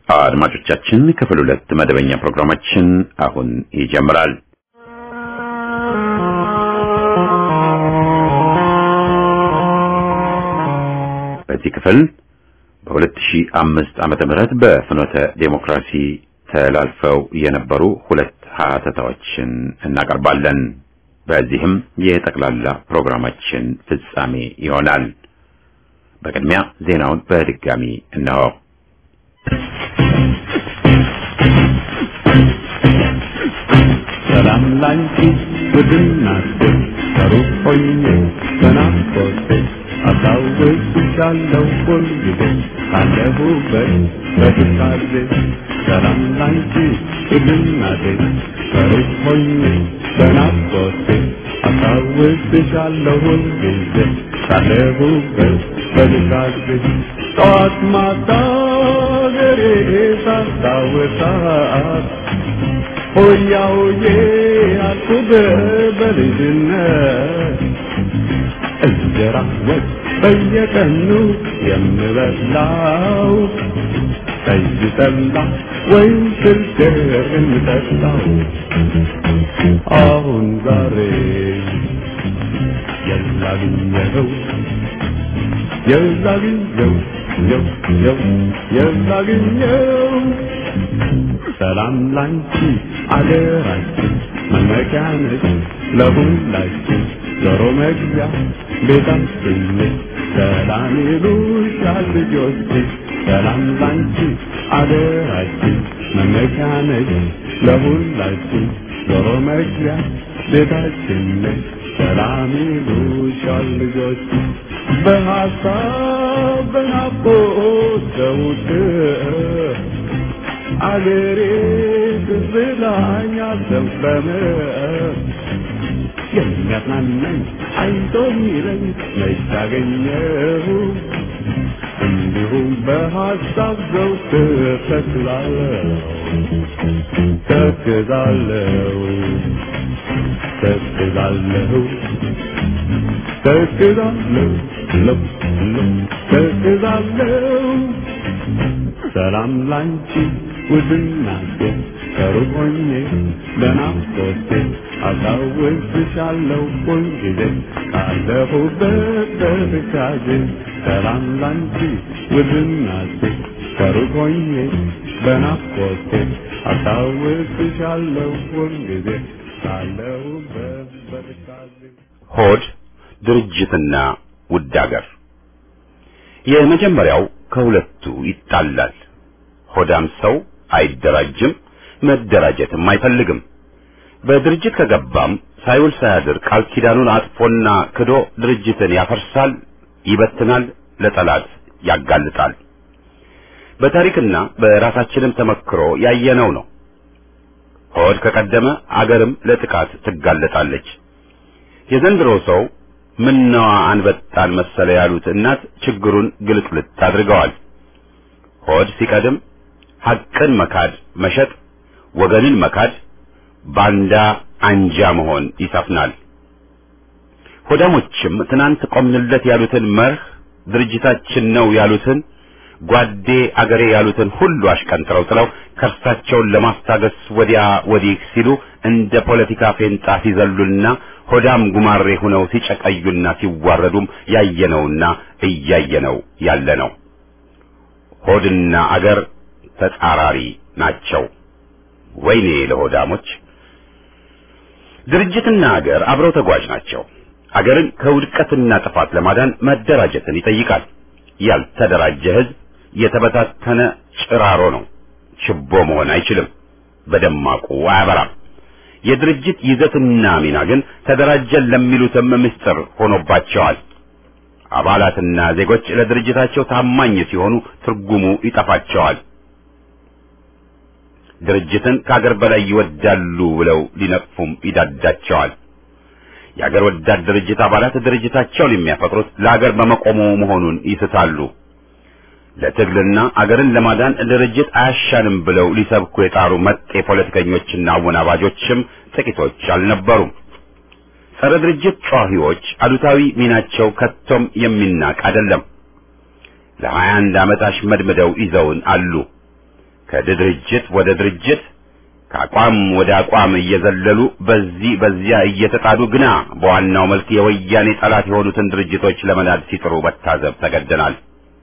አድማጮቻችን ክፍል 2 መደበኛ ፕሮግራማችን አሁን ይጀምራል። በዚህ ክፍል በ2005 ዓመተ ምህረት በፍኖተ ዴሞክራሲ ተላልፈው የነበሩ ሁለት ሀተታዎችን እናቀርባለን። በዚህም የጠቅላላ ፕሮግራማችን ፍጻሜ ይሆናል። በቅድሚያ ዜናውን በድጋሚ እነሆ። ሰላም ላንቺ ውድናት ከሩቅ ሆኜ በናፍቆቴ አስታውስሻለሁ ሁልጊዜ ካለሁበት በትካዜ። ሰላም ላንቺ ውድናቴ ከሩቅ ሆኜ በናፍቆቴ አስታውስሻለሁ ሁልጊዜ ካለሁበት በትካዜ። ጠዋት ማታ ገሬ ሳስታውሳት ሆያ ሆዬ አልኩህ በልጅነት እንጀራ ወጥ በየቀኑ የምበላው ጠጅ ጠላ ወይም ስልገር የምጠጣው አሁን ዛሬ የላግኘው ሰላም ላንቺ አገራችን መመኪያ ነች ለሁላችን ዞሮ መግቢያ ቤታችን ነች። ሰላም ይሉሻል ልጆች ሰላም ላንቺ አገራችን መመኪያ ነች ለሁላችን ዞሮ መግቢያ ቤታችን ነች። ሰላም ይሉሻል ልጆች በሐሳብ በናፍቆት ዘውትር አገሬ ትዝላኛል ዘንበመ የሚያጽናናኝ አይዞህ የሚለኝ መች አገኘሁ እንዲሁም በሐሳብ ዘውትር ተክዛለሁ። ሰላም ላንቺ ውድናቴ ከሩቅ ሆኜ በናፍቆቴ አስታውስሻለሁ ሁልጊዜ ካለሁበት በትካዜ። ሰላም ላንቺ ውድናቴ ከሩቅ ሆኜ በናፍቆቴ አስታውስሻለሁ ሁልጊዜ ካለሁበት በትካዜ። ሆድ ድርጅትና ውድ አገር። የመጀመሪያው ከሁለቱ ይጣላል። ሆዳም ሰው አይደራጅም፣ መደራጀትም አይፈልግም። በድርጅት ከገባም ሳይውል ሳያድር ቃል ኪዳኑን አጥፎና ክዶ ድርጅትን ያፈርሳል፣ ይበትናል፣ ለጠላት ያጋልጣል። በታሪክና በራሳችንም ተመክሮ ያየነው ነው። ሆድ ከቀደመ አገርም ለጥቃት ትጋለጣለች። የዘንድሮ ሰው ምነዋ አንበጣን መሰለ ያሉት እናት ችግሩን ግልጥልጥ አድርገዋል። ሆድ ሲቀድም ሐቅን መካድ፣ መሸጥ፣ ወገንን መካድ፣ ባንዳ አንጃ መሆን ይሰፍናል። ሆዳሞችም ትናንት ቆምንለት ያሉትን መርህ፣ ድርጅታችን ነው ያሉትን፣ ጓዴ አገሬ ያሉትን ሁሉ አሽቀንጥረው ጥለው ከርሳቸውን ለማስታገስ ወዲያ ወዲህ ሲሉ እንደ ፖለቲካ ፌንጣ ሲዘሉና ሆዳም ጉማሬ ሆነው ሲጨቀዩና ሲዋረዱም ያየነውና እያየነው ያለ ነው። ሆድና አገር ተጻራሪ ናቸው። ወይኔ ለሆዳሞች! ድርጅትና አገር አብረው ተጓዥ ናቸው። አገርን ከውድቀትና ጥፋት ለማዳን መደራጀትን ይጠይቃል። ያልተደራጀ ሕዝብ የተበታተነ ጭራሮ ነው። ችቦ መሆን አይችልም። በደማቁ አያበራም። የድርጅት ይዘትና ሚና ግን ተደራጀን ለሚሉትም ምስጢር ሆኖባቸዋል። አባላትና ዜጎች ለድርጅታቸው ታማኝ ሲሆኑ ትርጉሙ ይጠፋቸዋል። ድርጅትን ከአገር በላይ ይወዳሉ ብለው ሊነቅፉም ይዳዳቸዋል። የአገር ወዳድ ድርጅት አባላት ድርጅታቸውን የሚያፈቅሩት ለአገር በመቆሙ መሆኑን ይስታሉ። ለትግልና አገርን ለማዳን ድርጅት አያሻንም ብለው ሊሰብኩ የጣሩ መጤ ፖለቲከኞችና አወናባጆችም ጥቂቶች አልነበሩም። ጸረ ድርጅት ጨዋሂዎች አሉታዊ ሚናቸው ከቶም የሚናቅ አይደለም። ለ21 ዓመት አሽመድምደው ይዘውን አሉ። ከድርጅት ወደ ድርጅት ከአቋም ወደ አቋም እየዘለሉ በዚህ በዚያ እየተጣዱ ግና በዋናው መልክ የወያኔ ጠላት የሆኑትን ድርጅቶች ለመናድ ሲጥሩ መታዘብ ተገደናል።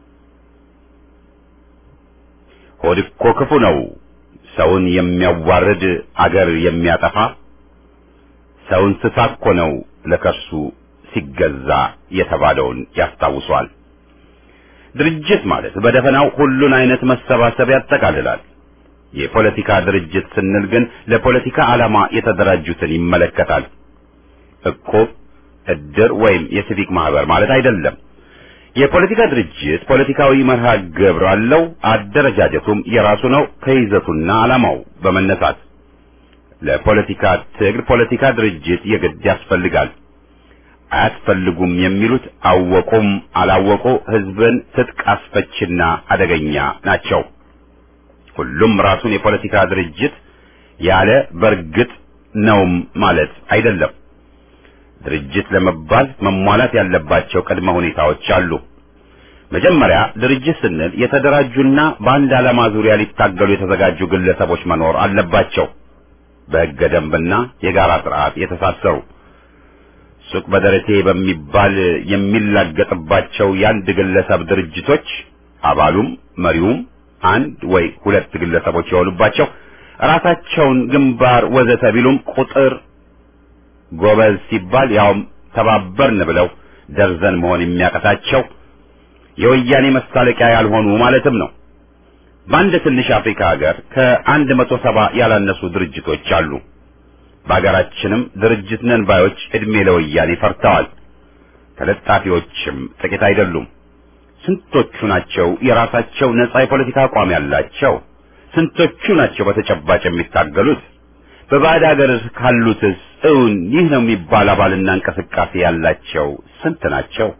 ሆድ እኮ ክፉ ነው፣ ሰውን የሚያዋርድ አገር የሚያጠፋ ሰው እንስሳ እኮ ነው ለከርሱ ሲገዛ የተባለውን ያስታውሷል። ድርጅት ማለት በደፈናው ሁሉን አይነት መሰባሰብ ያጠቃልላል። የፖለቲካ ድርጅት ስንል ግን ለፖለቲካ ዓላማ የተደራጁትን ይመለከታል። እቁብ፣ እድር ወይም የሲቪክ ማህበር ማለት አይደለም። የፖለቲካ ድርጅት ፖለቲካዊ መርሃ ግብር አለው። አደረጃጀቱም የራሱ ነው ከይዘቱና ዓላማው በመነሳት ለፖለቲካ ትግል ፖለቲካ ድርጅት የግድ ያስፈልጋል። አያስፈልጉም የሚሉት አወቁም አላወቁ ህዝብን ትጥቅ አስፈችና አደገኛ ናቸው። ሁሉም ራሱን የፖለቲካ ድርጅት ያለ በርግጥ ነውም ማለት አይደለም። ድርጅት ለመባል መሟላት ያለባቸው ቅድመ ሁኔታዎች አሉ። መጀመሪያ ድርጅት ስንል የተደራጁና በአንድ ዓላማ ዙሪያ ሊታገሉ የተዘጋጁ ግለሰቦች መኖር አለባቸው። በሕገ ደንብና የጋራ ስርዓት የተሳሰሩ ሱቅ በደረቴ በሚባል የሚላገጥባቸው የአንድ ግለሰብ ድርጅቶች አባሉም መሪውም አንድ ወይ ሁለት ግለሰቦች የሆኑባቸው ራሳቸውን ግንባር ወዘተ ቢሉም ቁጥር ጎበዝ ሲባል ያውም ተባበርን ብለው ደርዘን መሆን የሚያቀታቸው የወያኔ መሳለቂያ ያልሆኑ ማለትም ነው። በአንድ ትንሽ አፍሪካ ሀገር ከ170 ያላነሱ ድርጅቶች አሉ። በሀገራችንም ድርጅት ነን ባዮች እድሜ ለወያኔ ፈርተዋል። ተለጣፊዎችም ጥቂት አይደሉም። ስንቶቹ ናቸው የራሳቸው ነጻ የፖለቲካ አቋም ያላቸው? ስንቶቹ ናቸው በተጨባጭ የሚታገሉት? በባዕድ ሀገር ካሉትስ እውን ይህ ነው የሚባል አባልና እንቅስቃሴ ያላቸው ስንት ናቸው?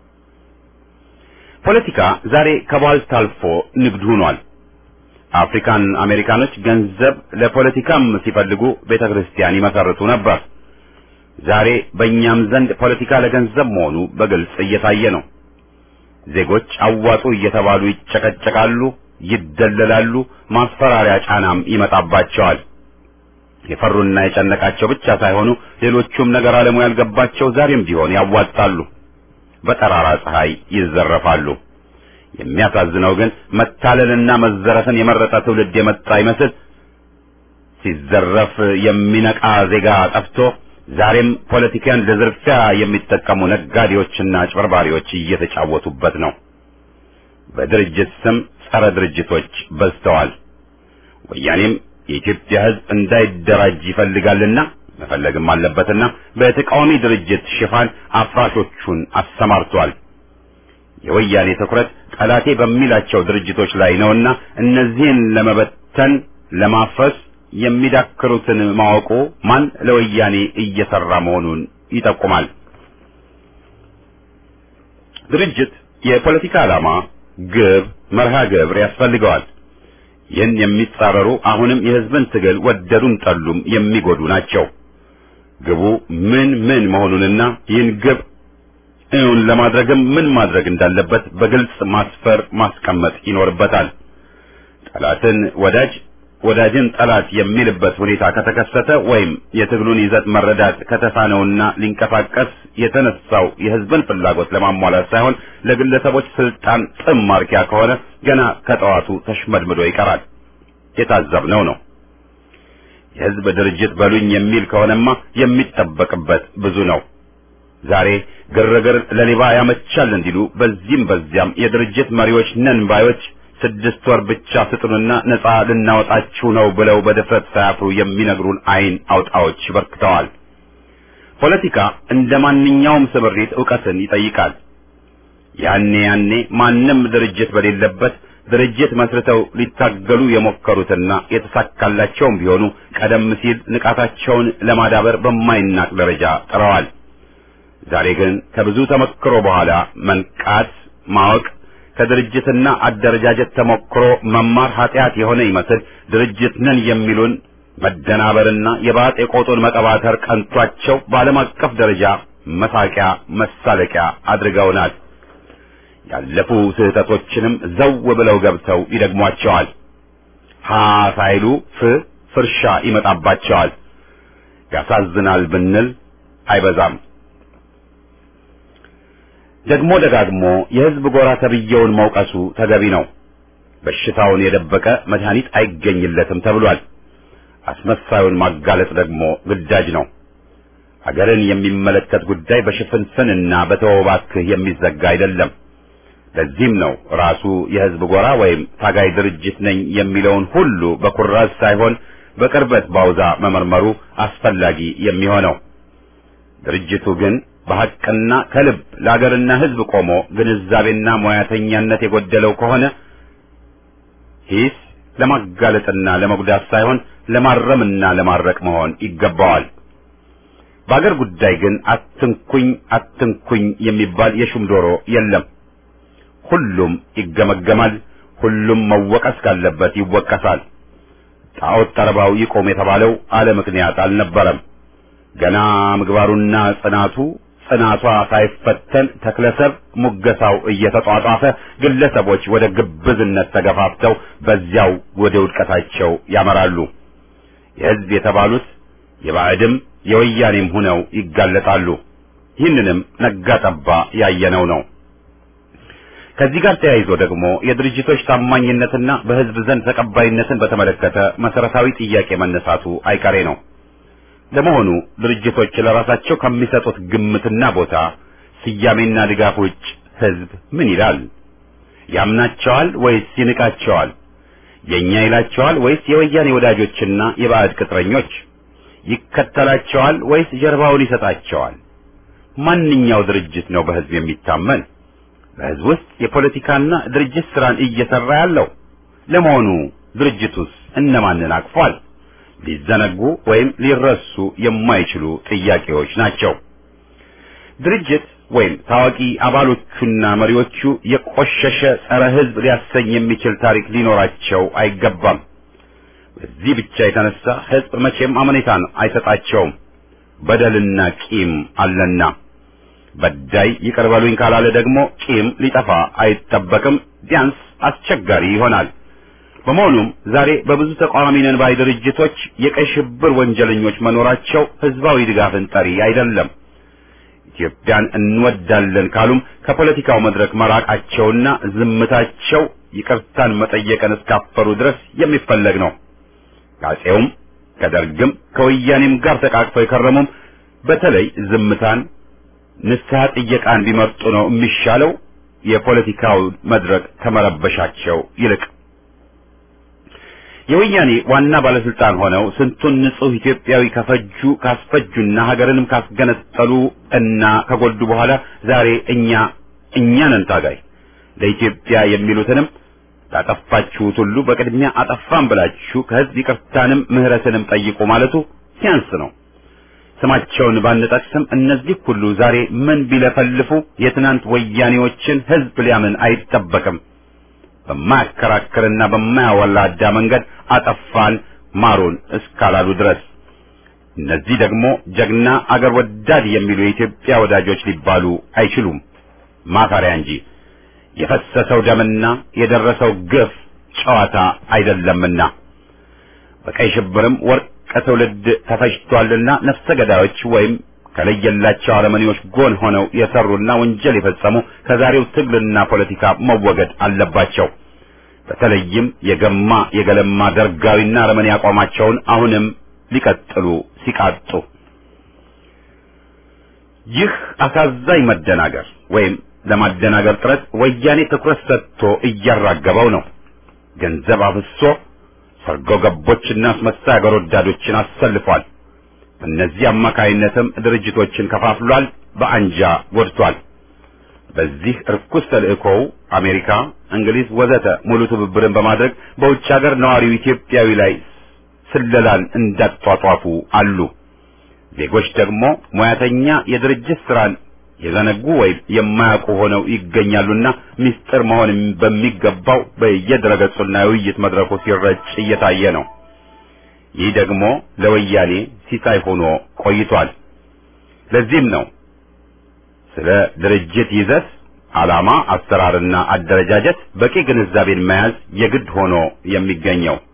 ፖለቲካ ዛሬ ከባልት አልፎ ንግድ ሆኗል። አፍሪካን አሜሪካኖች ገንዘብ ለፖለቲካም ሲፈልጉ ቤተክርስቲያን ይመሰርቱ ነበር። ዛሬ በእኛም ዘንድ ፖለቲካ ለገንዘብ መሆኑ በግልጽ እየታየ ነው። ዜጎች አዋጡ እየተባሉ ይጨቀጨቃሉ፣ ይደለላሉ፣ ማስፈራሪያ ጫናም ይመጣባቸዋል። የፈሩና የጨነቃቸው ብቻ ሳይሆኑ ሌሎቹም ነገር ዓለሙ ያልገባቸው ዛሬም ቢሆን ያዋጣሉ፣ በጠራራ ፀሐይ ይዘረፋሉ። የሚያሳዝነው ግን መታለልና መዘረፍን የመረጠ ትውልድ የመጣ ይመስል ሲዘረፍ የሚነቃ ዜጋ ጠፍቶ ዛሬም ፖለቲካን ለዝርፊያ የሚጠቀሙ ነጋዴዎችና አጭበርባሪዎች እየተጫወቱበት ነው። በድርጅት ስም ጸረ ድርጅቶች በዝተዋል። ወያኔም የኢትዮጵያ ሕዝብ እንዳይደራጅ ይፈልጋልና መፈለግም አለበትና በተቃዋሚ ድርጅት ሽፋን አፍራሾቹን አሰማርቷል። የወያኔ ትኩረት ጠላቴ በሚላቸው ድርጅቶች ላይ ነውና እነዚህን ለመበተን ለማፍረስ የሚዳክሩትን ማወቁ ማን ለወያኔ እየሰራ መሆኑን ይጠቁማል። ድርጅት የፖለቲካ ዓላማ፣ ግብ፣ መርሃ ግብር ያስፈልገዋል። ይህን የሚጻረሩ አሁንም የሕዝብን ትግል ወደዱም ጠሉም የሚጎዱ ናቸው። ግቡ ምን መሆኑንና ይህን ግብ እውን ለማድረግም ምን ማድረግ እንዳለበት በግልጽ ማስቀመጥ ይኖርበታል። ጠላትን ወዳጅ ወዳጅን ጠላት የሚልበት ሁኔታ ከተከሰተ ወይም የትግሉን ይዘት መረዳት ከተሳነውና ሊንቀሳቀስ የተነሳው የሕዝብን ፍላጎት ለማሟላት ሳይሆን ለግለሰቦች ስልጣን ጥም ማርኪያ ከሆነ ገና ከጠዋቱ ተሽመድምዶ ይቀራል። የታዘብነው ነው። የሕዝብ ድርጅት በሉኝ የሚል ከሆነማ የሚጠበቅበት ብዙ ነው። ዛሬ ግርግር ለሌባ ያመቻል እንዲሉ በዚህም በዚያም የድርጅት መሪዎች ነን ባዮች 6 ወር ብቻ ስጡንና ነጻ ልናወጣችሁ ነው ብለው በድፍረት ሳያፍሩ የሚነግሩን አይን አውጣዎች በርክተዋል። ፖለቲካ እንደ ማንኛውም ስምሪት ዕውቀትን ይጠይቃል። ያኔ ማንም ድርጅት በሌለበት ድርጅት መስርተው ሊታገሉ የሞከሩትና የተሳካላቸውም ቢሆኑ ቀደም ሲል ንቃታቸውን ለማዳበር በማይናቅ ደረጃ ጥረዋል። ዛሬ ግን ከብዙ ተመክሮ በኋላ መንቃት ማወቅ ከድርጅትና አደረጃጀት ተሞክሮ መማር ኃጢአት የሆነ ይመስል ድርጅት ነን የሚሉን መደናበርና የባጤ ቆጡን መቀባተር ቀንቷቸው በዓለም አቀፍ ደረጃ መሳቂያ መሳለቂያ አድርገውናል። ያለፉ ስህተቶችንም ዘው ብለው ገብተው ይደግሟቸዋል። ሳይሉ ፍርሻ ይመጣባቸዋል። ያሳዝናል ብንል አይበዛም። ደግሞ ደጋግሞ የህዝብ ጎራ ተብየውን መውቀሱ ተገቢ ነው። በሽታውን የደበቀ መድኃኒት አይገኝለትም ተብሏል። አስመሳዩን ማጋለጥ ደግሞ ግዳጅ ነው። ሀገርን የሚመለከት ጉዳይ በሽፍንፍንና በተወባክህ የሚዘጋ አይደለም። ለዚህም ነው ራሱ የህዝብ ጎራ ወይም ታጋይ ድርጅት ነኝ የሚለውን ሁሉ በኩራዝ ሳይሆን በቅርበት ባውዛ መመርመሩ አስፈላጊ የሚሆነው። ድርጅቱ ግን በሐቅና ከልብ ለሀገርና ህዝብ ቆሞ ግንዛቤና ሙያተኛነት የጎደለው ከሆነ ሂስ ለማጋለጥና ለመጉዳት ሳይሆን ለማረምና ለማረቅ መሆን ይገባዋል። በአገር ጉዳይ ግን አትንኩኝ የሚባል የሹም ዶሮ የለም። ሁሉም ይገመገማል። ሁሉም መወቀስ ካለበት ይወቀሳል። ጣዖት ጠረባው ይቆም የተባለው አለ ምክንያት አልነበረም። ገና ምግባሩና ጽናቷ ሳይፈተን ተክለሰብ ሙገሳው እየተጧጧፈ ግለሰቦች ወደ ግብዝነት ተገፋፍተው በዚያው ወደ ውድቀታቸው ያመራሉ። የህዝብ የተባሉት የባዕድም የወያኔም ሆነው ይጋለጣሉ። ይህንንም ነጋጠባ ያየነው ነው። ከዚህ ጋር ተያይዞ ደግሞ የድርጅቶች ታማኝነትና በህዝብ ዘንድ ተቀባይነትን በተመለከተ መሰረታዊ ጥያቄ መነሳቱ አይቀሬ ነው። ለመሆኑ ድርጅቶች ለራሳቸው ከሚሰጡት ግምትና ቦታ ስያሜና ድጋፍ ውጭ ህዝብ ምን ይላል? ያምናቸዋል ወይስ ይንቃቸዋል? የኛ ይላቸዋል ወይስ የወያኔ ወዳጆችና የባዕድ ቅጥረኞች? ይከተላቸዋል ወይስ ጀርባውን ይሰጣቸዋል? ማንኛው ድርጅት ነው በህዝብ የሚታመን? በህዝብ ውስጥ የፖለቲካና ድርጅት ስራን እየሰራ ያለው? ለመሆኑ ድርጅቱስ እነማንን አቅፏል? ሊዘነጉ ወይም ሊረሱ የማይችሉ ጥያቄዎች ናቸው። ድርጅት ወይም ታዋቂ አባሎቹና መሪዎቹ የቆሸሸ ጸረ ህዝብ ሊያሰኝ የሚችል ታሪክ ሊኖራቸው አይገባም። በዚህ ብቻ የተነሳ ህዝብ መቼም አመኔታን አይሰጣቸውም። በደልና ቂም አለና በዳይ ይቅር በሉኝ ካላለ ደግሞ ቂም ሊጠፋ አይጠበቅም፣ ቢያንስ አስቸጋሪ ይሆናል። በመሆኑም ዛሬ በብዙ ተቃዋሚ ነን ባይ ድርጅቶች የቀይ ሽብር ወንጀለኞች መኖራቸው ህዝባዊ ድጋፍን ጠሪ አይደለም። ኢትዮጵያን እንወዳለን ካሉም ከፖለቲካው መድረክ መራቃቸውና ዝምታቸው ይቅርታን መጠየቅን እስካፈሩ ድረስ የሚፈለግ ነው። ከአፄውም ከደርግም ከወያኔም ጋር ተቃቅፈው የከረሙም በተለይ ዝምታን ንስሐ ጥየቃን ቢመርጡ ነው የሚሻለው የፖለቲካው መድረክ ከመረበሻቸው ይልቅ። የወያኔ ዋና ባለስልጣን ሆነው ስንቱን ንጹህ ኢትዮጵያዊ ካስፈጁና ሀገርንም ካስገነጠሉ እና ከጎዱ በኋላ ዛሬ እኛ ነን ታጋይ ለኢትዮጵያ የሚሉትንም ላጠፋችሁት ሁሉ በቅድሚያ አጠፋን ብላችሁ ከህዝብ ይቅርታንም ምህረትንም ጠይቁ ማለቱ ሲያንስ ነው። ስማቸውን ባንጠቅስም እነዚህ ሁሉ ዛሬ ምን ቢለፈልፉ የትናንት ወያኔዎችን ህዝብ ሊያምን አይጠበቅም። በማያከራክርና በማያወላዳ መንገድ አጠፋን ማሩን እስካላሉ ድረስ እነዚህ ደግሞ ጀግና አገር ወዳድ የሚሉ የኢትዮጵያ ወዳጆች ሊባሉ አይችሉም፣ ማፈሪያ እንጂ። የፈሰሰው ደምና የደረሰው ግፍ ጨዋታ አይደለምና በቀይ ሽብርም ወርቅ ትውልድ ተፈጅቷልና ነፍሰ ገዳዮች ወይም ከለየላቸው አረመኔዎች ጎን ሆነው የሰሩና ወንጀል የፈጸሙ ከዛሬው ትግልና ፖለቲካ መወገድ አለባቸው። በተለይም የገለማ ደርጋዊና አረመኔ አቋማቸውን አሁንም ሊቀጥሉ ሲቃጡ ይህ አሳዛኝ መደናገር ወይም ለማደናገር ጥረት ወያኔ ትኩረት ሰጥቶ እያራገበው ነው። ገንዘብ አፍሶ ሰርጎ ገቦችና አስመሳይ አገር ወዳዶችን አሰልፏል። እነዚህ አማካይነትም ድርጅቶችን ከፋፍሏል፣ በአንጃ ጎድቷል። በዚህ ርኩስ ተልእኮው አሜሪካ፣ እንግሊዝ ወዘተ ሙሉ ትብብርን በማድረግ በውጭ ሀገር ነዋሪው ኢትዮጵያዊ ላይ ስለላን እንዳጧጧፉ አሉ። ዜጎች ደግሞ ሙያተኛ የድርጅት ስራን የዘነጉ ወይም የማያውቁ ሆነው ይገኛሉና ሚስጥር መሆን በሚገባው በየድረገጹና የውይይት መድረኩ ሲረጭ እየታየ ነው። ይህ ደግሞ ለወያኔ ሲሳይ ሆኖ ቆይቷል። ለዚህም ነው ስለ ድርጅት ይዘት፣ ዓላማ፣ አሰራርና አደረጃጀት በቂ ግንዛቤን መያዝ የግድ ሆኖ የሚገኘው።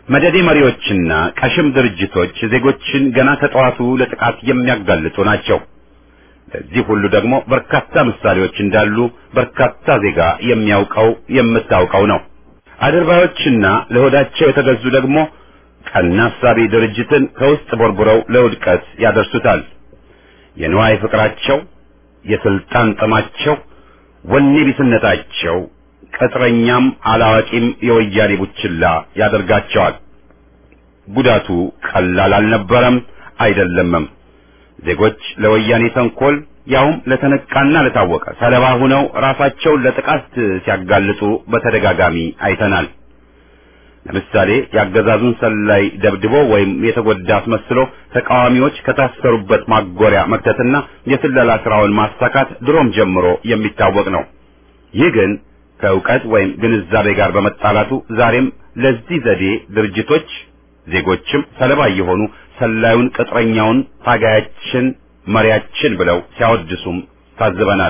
መደዴ መሪዎችና ቀሽም ድርጅቶች ዜጎችን ገና ከጠዋቱ ለጥቃት የሚያጋልጡ ናቸው። ለዚህ ሁሉ ደግሞ በርካታ ምሳሌዎች እንዳሉ በርካታ ዜጋ የምታውቀው ነው። አድርባዮችና ለሆዳቸው የተገዙ ደግሞ ቀና አሳቢ ድርጅትን ከውስጥ ቦርቡረው ለውድቀት ያደርሱታል። የንዋይ ፍቅራቸው፣ የስልጣን ጥማቸው፣ ወኔ ቢስነታቸው ቅጥረኛም አላዋቂም የወያኔ ቡችላ ያደርጋቸዋል። ጉዳቱ ቀላል አልነበረም አይደለምም። ዜጎች ለወያኔ ተንኮል ያውም ለተነቃና ለታወቀ ሰለባ ሆነው ራሳቸውን ለጥቃት ሲያጋልጡ በተደጋጋሚ አይተናል። ለምሳሌ ያገዛዙን ሰላይ ደብድቦ ወይም የተጎዳ አስመስሎ ተቃዋሚዎች ከታሰሩበት ማጎሪያ መክተትና የስለላ ስራውን ማሳካት ድሮም ጀምሮ የሚታወቅ ነው። ይህ ግን ከእውቀት ወይም ግንዛቤ ጋር በመጣላቱ ዛሬም ለዚህ ዘዴ ድርጅቶች ዜጎችም ሰለባ የሆኑ ሰላዩን ቅጥረኛውን ታጋያችን መሪያችን ብለው ሲያወድሱም ታዝበናል።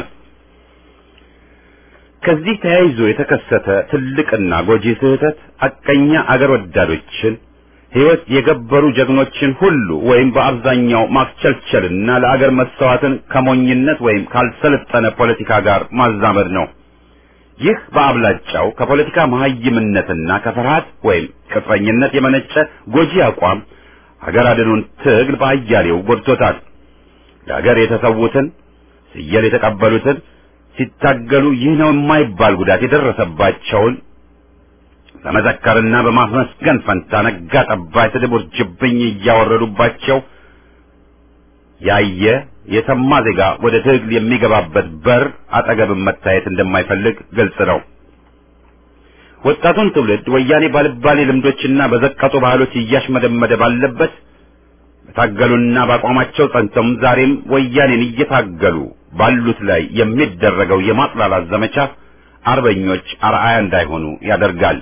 ከዚህ ተያይዞ የተከሰተ ትልቅና ጎጂ ስህተት አቀኛ አገር ወዳዶችን ሕይወት የገበሩ ጀግኖችን ሁሉ ወይም በአብዛኛው ማስቸልቸልና ለአገር መሰዋትን ከሞኝነት ወይም ካልሰለጠነ ፖለቲካ ጋር ማዛመድ ነው። ይህ በአብላጫው ከፖለቲካ መሀይምነትና ከፍርሃት ወይም ቅጥረኝነት የመነጨ ጎጂ አቋም ሀገር አድኑን ትግል በአያሌው ጎድቶታል። ለሀገር የተሰዉትን ሲየል የተቀበሉትን ሲታገሉ ይህ ነው የማይባል ጉዳት የደረሰባቸውን በመዘከርና በማመስገን ፈንታ ነጋ ጠባ ስድብ ውርጅብኝ እያወረዱባቸው ያየ የሰማ ዜጋ ወደ ትግል የሚገባበት በር አጠገብም መታየት እንደማይፈልግ ግልጽ ነው። ወጣቱን ትውልድ ወያኔ ባልባሌ ልምዶችና በዘቀጡ ባህሎች እያሽመደመደ ባለበት በታገሉና በአቋማቸው ጸንተው ዛሬም ወያኔን እየታገሉ ባሉት ላይ የሚደረገው የማጥላላት ዘመቻ አርበኞች አርአያ እንዳይሆኑ ያደርጋል።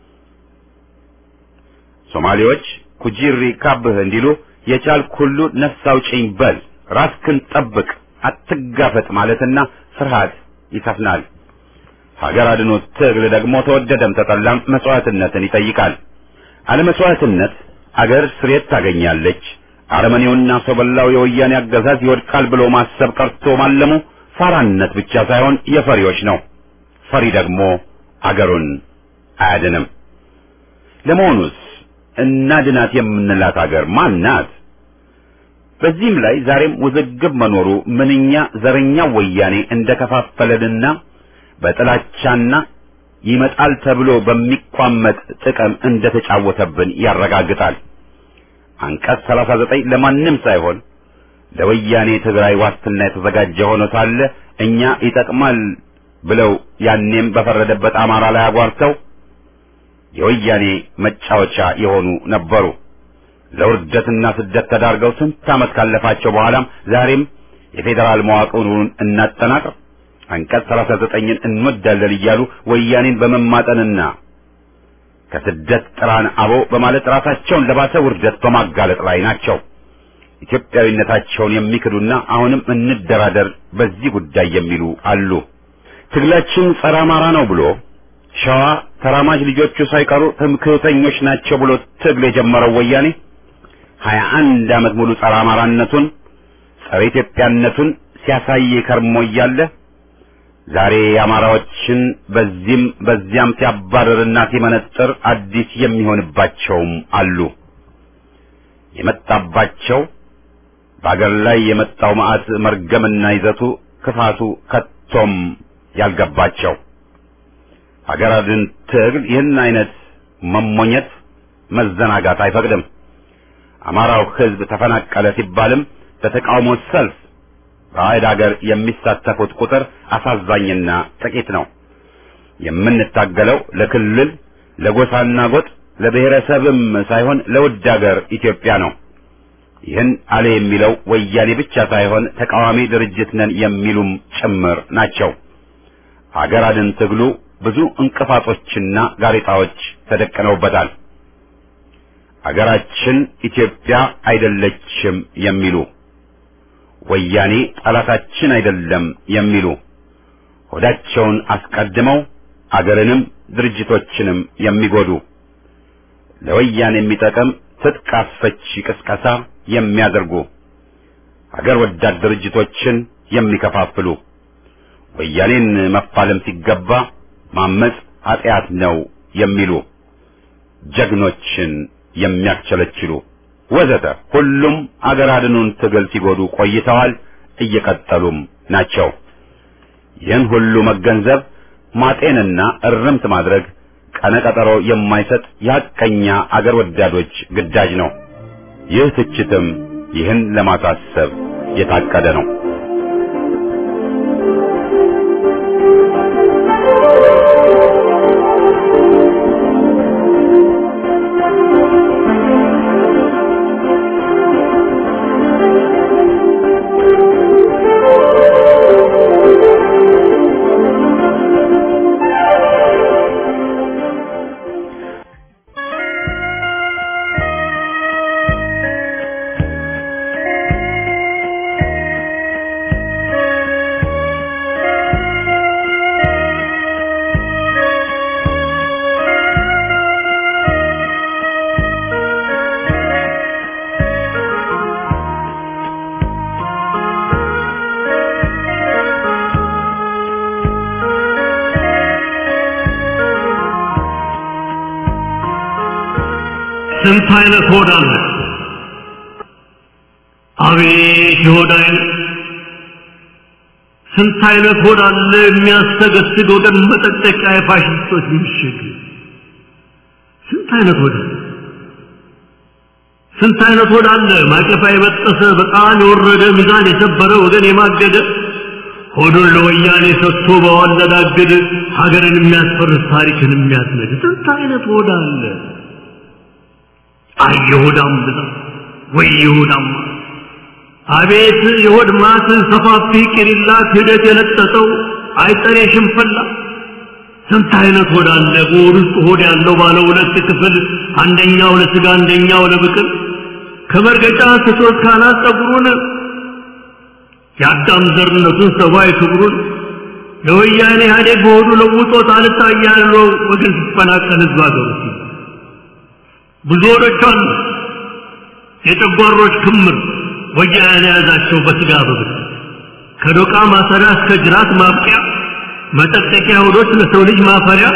ሶማሌዎች ኩጂሪ ካብህ እንዲሉ የቻልክ ሁሉ ነፍስ አውጪኝ በል፣ ራስክን ጠብቅ፣ አትጋፈጥ ማለትና ፍርሃት ይሰፍናል። ሀገር አድኖ ትግል ደግሞ ተወደደም ተጠላም መስዋዕትነትን ይጠይቃል። አለመስዋዕትነት አገር ስሬት ታገኛለች። አረመኔውና ሰው በላው የወያኔ አገዛዝ ይወድቃል ብሎ ማሰብ ቀርቶ ማለሙ ፋራነት ብቻ ሳይሆን የፈሪዎች ነው። ፈሪ ደግሞ አገሩን አያድንም። ለመሆኑስ እናድናት የምንላት አገር ማን ናት? በዚህም ላይ ዛሬም ውዝግብ መኖሩ ምንኛ ዘረኛው ወያኔ እንደከፋፈለንና በጥላቻና ይመጣል ተብሎ በሚቋመጥ ጥቅም እንደተጫወተብን ያረጋግጣል። አንቀጽ 39 ለማንም ሳይሆን ለወያኔ ትግራይ ዋስትና የተዘጋጀ ሆኖ ሳለ እኛ ይጠቅማል ብለው ያኔም በፈረደበት አማራ ላይ አጓርተው የወያኔ መጫወቻ የሆኑ ነበሩ። ለውርደትና ስደት ተዳርገው ስንት ዓመት ካለፋቸው በኋላም ዛሬም የፌዴራል መዋቅሩን እናጠናቅር፣ አንቀጽ 39ን እንወዳለን እያሉ ወያኔን በመማጠንና ከስደት ጥራን አቦ በማለት ራሳቸውን ለባሰ ውርደት በማጋለጥ ላይ ናቸው። ኢትዮጵያዊነታቸውን የሚክዱና አሁንም እንደራደር በዚህ ጉዳይ የሚሉ አሉ። ትግላችን ጸረ አማራ ነው ብሎ ሸዋ ተራማጅ ልጆቹ ሳይቀሩ ትምክህተኞች ናቸው ብሎ ትግል የጀመረው ወያኔ 21 ዓመት ሙሉ ጸረ አማራነቱን ጸረ ኢትዮጵያነቱን ሲያሳይ ከርሞ እያለ ዛሬ አማራዎችን በዚህም በዚያም ሲያባረርና ሲመነጥር አዲስ የሚሆንባቸውም አሉ። የመጣባቸው በአገር ላይ የመጣው መዓት መርገምና ይዘቱ ክፋቱ ከቶም ያልገባቸው ሀገር አድን ትግል ይህን አይነት መሞኘት መዘናጋት አይፈቅድም። አማራው ሕዝብ ተፈናቀለ ሲባልም በተቃውሞ ሰልፍ በአይድ ሀገር የሚሳተፉት ቁጥር አሳዛኝና ጥቂት ነው። የምንታገለው ለክልል ለጎሳና ጎጥ ለብሔረሰብም ሳይሆን ለውድ ሀገር ኢትዮጵያ ነው። ይህን አለ የሚለው ወያኔ ብቻ ሳይሆን ተቃዋሚ ድርጅት ነን የሚሉም ጭምር ናቸው። ሀገር አድን ትግሉ ብዙ እንቅፋቶችና ጋሬጣዎች ተደቅነውበታል። ሀገራችን ኢትዮጵያ አይደለችም የሚሉ፣ ወያኔ ጠላታችን አይደለም የሚሉ፣ ሆዳቸውን አስቀድመው አገርንም ድርጅቶችንም የሚጎዱ፣ ለወያኔ የሚጠቅም ትጥቅ አስፈቺ ቅስቀሳ የሚያደርጉ ሀገር ወዳድ ድርጅቶችን የሚከፋፍሉ ወያኔን መፋለም ሲገባ ማመጽ ኃጢአት ነው የሚሉ ጀግኖችን የሚያስቸለችሉ ወዘተ ሁሉም አገር አድኑን ትግል ሲጎዱ ቆይተዋል፣ እየቀጠሉም ናቸው። ይህን ሁሉ መገንዘብ ማጤንና እርምት ማድረግ ቀነቀጠሮ የማይሰጥ ያቀኛ አገር ወዳዶች ግዳጅ ነው። ይህ ትችትም ይህን ለማሳሰብ የታቀደ ነው። ስንት አይነት ሆድ አለ! አቤት የሆድ አይነት! ስንት አይነት ሆድ አለ! የሚያስተገስግ ወገን መጠጠቂያ የፋሽስቶች ምሽግ! ስንት አይነት ሆድ አለ! ስንት አይነት ሆድ አለ! ማቀፋ የበጠሰ በጣም የወረደ ሚዛን የሰበረ ወገን የማገደ ሆዱን ለወያኔ ሰጥቶ በዋለዳገደ ሀገርን የሚያስፈርስ ታሪክን የሚያስነድ ስንት አይነት ሆድ አለ! አይ ይሁዳም ብዛት ወይ ይሁዳም አቤት የሆድ ማት ሰፋፊ ቅሪላ ክህደት የለጠጠው አይጠሬ ሽንፈላ ስንት አይነት ሆድ አለ! በሆድ ውስጥ ሆድ ያለው ባለ ሁለት ክፍል አንደኛው ለስጋ አንደኛው ለብቅል ከመርገጫ ስቶት ካናት ጠጉሩን የአዳም ዘርነቱን ሰብአዊ ክብሩን የወያኔ ኢህአዴግ በሆዱ ለውጦት አልታያለው ወገን ሲፈናቀል ህዝብ አገሩ ብዙዎች አሉ የጨጓሮች ክምር ወያኔ ያዛቸው በስጋ በብት ከዶቃ ማሰሪያ እስከ ጅራት ማብቂያ መጠጠቂያ ሆዶች ለሰው ልጅ ማፈሪያ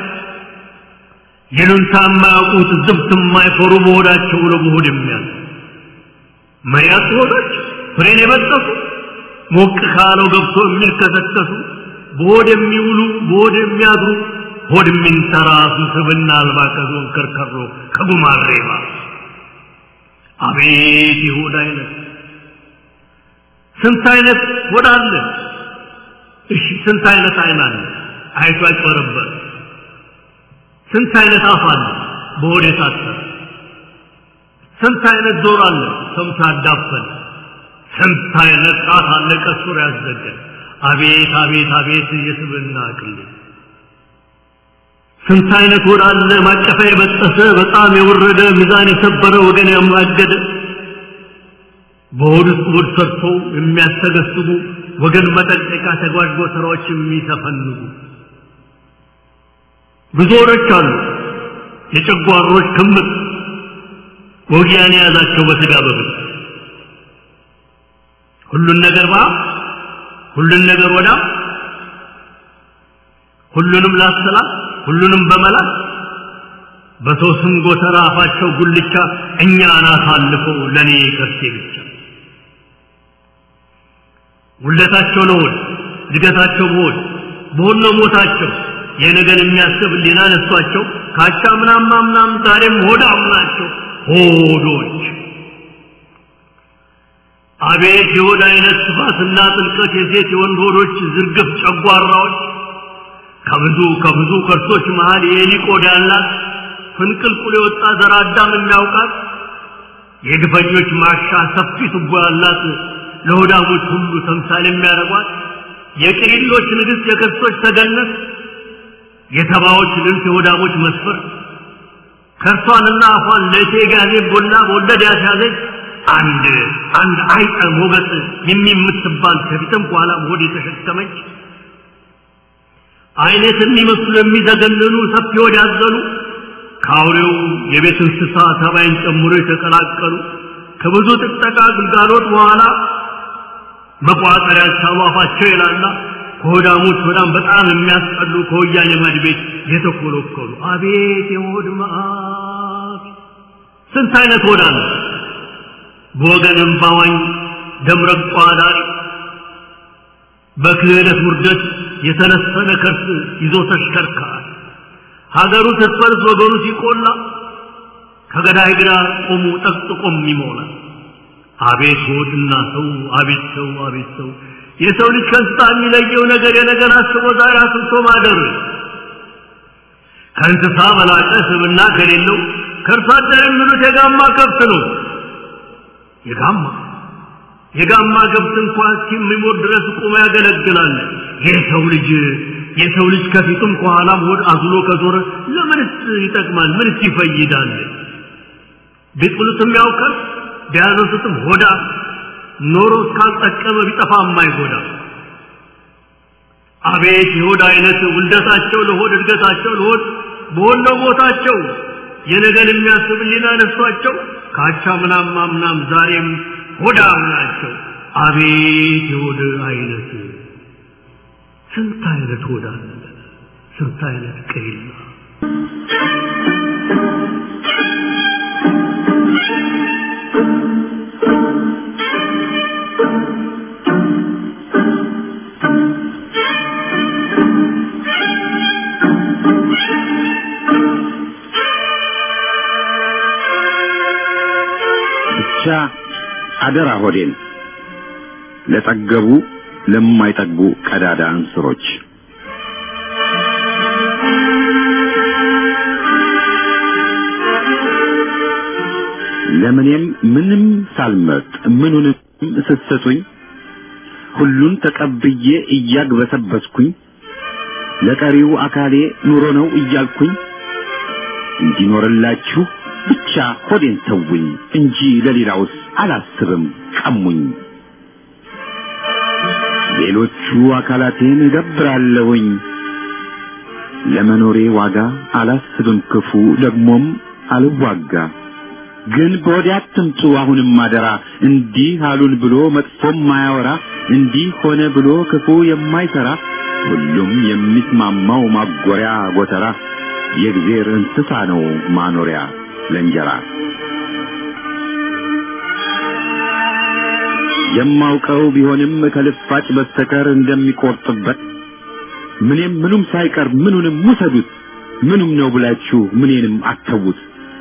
የሉንታ የማያውቁት ዝብት የማይፈሩ በሆዳቸው ለመሆድ የሚያዝ መሪያት ሆዶች ፍሬን የበጠሱ ሞቅ ካለው ገብቶ የሚልከሰከሱ በሆድ የሚውሉ በሆድ የሚያድሩ ሆድ የሚንተራሱ ስብና አልባ ከዞን ከርከሮ ከጉማሬባ አቤት ይሁዳ አይነት! ስንት አይነት ሆድ አለ! እሺ ስንት አይነት አይን አለ አይቶ አይቀርበት? ስንት አይነት አፍ አለ በሆድ የታጠረ? ስንት አይነት ጆሮ አለ ሰምቶ ያዳፈን? ስንት አይነት ጣት አለ ቀሱር ያዘገን? አቤት አቤት አቤት የስብና ቅል! ስንት አይነት ሆድ አለ ማቀፋ የበጠሰ በጣም የወረደ ሚዛን የሰበረ ወገን ያማገደ በሆድ ውስጥ ሆድ ሰርቶ የሚያስተገስቡ ወገን መጠንቀቂያ ተጓዥ ስራዎች የሚተፈንጉ ብዙዎች አሉ የጨጓሮች ክምር ወጊያን ያዛቸው በስጋ በብት ሁሉን ነገር ሁሉን ነገር ወዳ ሁሉንም ላሰላት ሁሉንም በመላክ በሶስም ጎተራ አፋቸው ጉልቻ እኛን አሳልፈው ለኔ ከርሴ ብቻ ውለታቸው ነው ድገታቸው በሆነ ሞታቸው የነገን የሚያስብ ሊና ነሷቸው ካቻ ምናምናም ዛሬም ሆዳም ናቸው ሆዶች አቤት የሆድ አይነት ስፋትና ጥልቀት የሴት የወንድ ሆዶች ዝርግፍ ጨጓራዎች ከብዙ ከርሶች መሃል የኤሊ ቆዳ ያላት ፍንቅልቁል የወጣ ዘር አዳም የሚያውቃት የግፈኞች ማሻ ሰፊ ቱቦ ያላት ለሆዳሞች ሁሉ ተምሳሌ የሚያደርጓት የቅሪሎች ንግሥት የከርሶች ተገነት የተባዎች ልንት የሆዳሞች መስፈር ከርሷንና አፏን ለቴጋዜ ቦላ በወለድ ያስያዘች አንድ አይጠ ሞገስ የሚምትባል ከፊትም በኋላ ሆድ የተሸከመች አይነት የሚመስሉ የሚዘገንኑ ሰፊ ሆድ ያዘሉ ካውሬው የቤት እንስሳ ተባይን ጨምሮ የተቀላቀሉ ከብዙ ጥቅጥቅ ግልጋሎት በኋላ መቋጠሪያ ሳዋፋቸው ይላልና ከሆዳሞች በጣም የሚያስጠሉ ከወያኔ መድቤት የተኮለኮሉ አቤት የሆድ መዓት! ስንት አይነት ሆዳ ነው! በወገንም ባዋኝ ደምረቋ ዳሪ በክህደት ውርደት የተነሰነ ከርስ ይዞ ተሽከርካሪ ሀገሩ ተስፈርስ ወገኑ ሲቆላ ከገዳይ ግራ ቆሙ ጠቅጥቆም ይሞላል። አቤት ሆድና ሰው! አቤት ሰው! አቤት ሰው! የሰው ልጅ ከእንስሳ የሚለየው ነገር የነገር አስቦ ዛሬ አስብቶ ማደር። ከእንስሳ በላቀ ስብዕና ከሌለው ከእርሷ አደር የሚሉት የጋማ ከብት ነው። የጋማ ከብት እንኳን እስኪሞት ድረስ ቆሞ ያገለግላል። የሰው ልጅ ከፊቱም ከኋላም ሆድ አዝሎ ከዞረ ለምንስ ይጠቅማል? ምንስ ይፈይዳል? ቢጥሉትም ያውቃል፣ ቢያነሱትም ሆዳ ኖሮ እስካልጠቀመ ቢጠፋ የማይጎዳ። አቤት የሆድ አይነት! ውልደታቸው ለሆድ እድገታቸው ለሆድ በሆነው ቦታቸው የነገን የሚያስብ ሊና ነሷቸው ካቻ ምናም ዛሬም ሆዳም ናቸው። አቤት የሆድ አይነት! ስንት አይነት ሆዳ አለ! ስንት አይነት ቀይላ! ብቻ አደራ ሆዴን ለጠገቡ ለማይጠግቡ ቀዳዳ እንስሮች ለምንም ምንም ሳልመጥ ምኑንም ስትሰጡኝ ሁሉን ተቀብዬ እያግበሰበስኩኝ ለቀሪው አካሌ ኑሮ ነው እያልኩኝ እንዲኖርላችሁ ብቻ ሆዴን ተውኝ እንጂ ለሌላውስ አላስብም ቀሙኝ። ሌሎቹ አካላቴን እገብራለሁኝ ለመኖሬ ዋጋ አላስብም ክፉ ደግሞም አልዋጋ። ግን በወዲያ አትምጡ አሁንም አደራ እንዲህ አሉን ብሎ መጥፎም ማያወራ እንዲህ ሆነ ብሎ ክፉ የማይሰራ ሁሉም የሚስማማው ማጎሪያ ጎተራ የእግዚአብሔር እንስሳ ነው ማኖሪያ ለእንጀራ። የማውቀው ቢሆንም ከልፋጭ በስተቀር እንደሚቆርጥበት ምኑም ሳይቀር ምኑንም ውሰዱት ምኑም ነው ብላችሁ ምኔንም አተውት።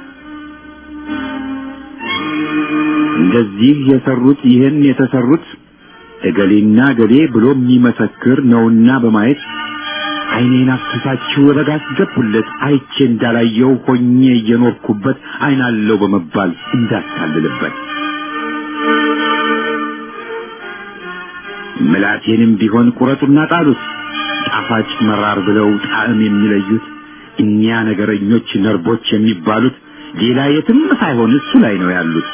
እንደዚህ የሰሩት ይህን የተሰሩት እገሌና ገሌ ብሎ የሚመሰክር ነውና በማየት አይኔን አፍሳችሁ ረጋስ ገቡለት አይቼ እንዳላየው ሆኜ እየኖርኩበት አይናለው በመባል እንዳታልልበት። ምላቴንም ቢሆን ቁረጡና ጣሉት ጣፋጭ መራር ብለው ጣዕም የሚለዩት እኛ ነገረኞች ነርቦች የሚባሉት ሌላ የትም ሳይሆን እሱ ላይ ነው ያሉት።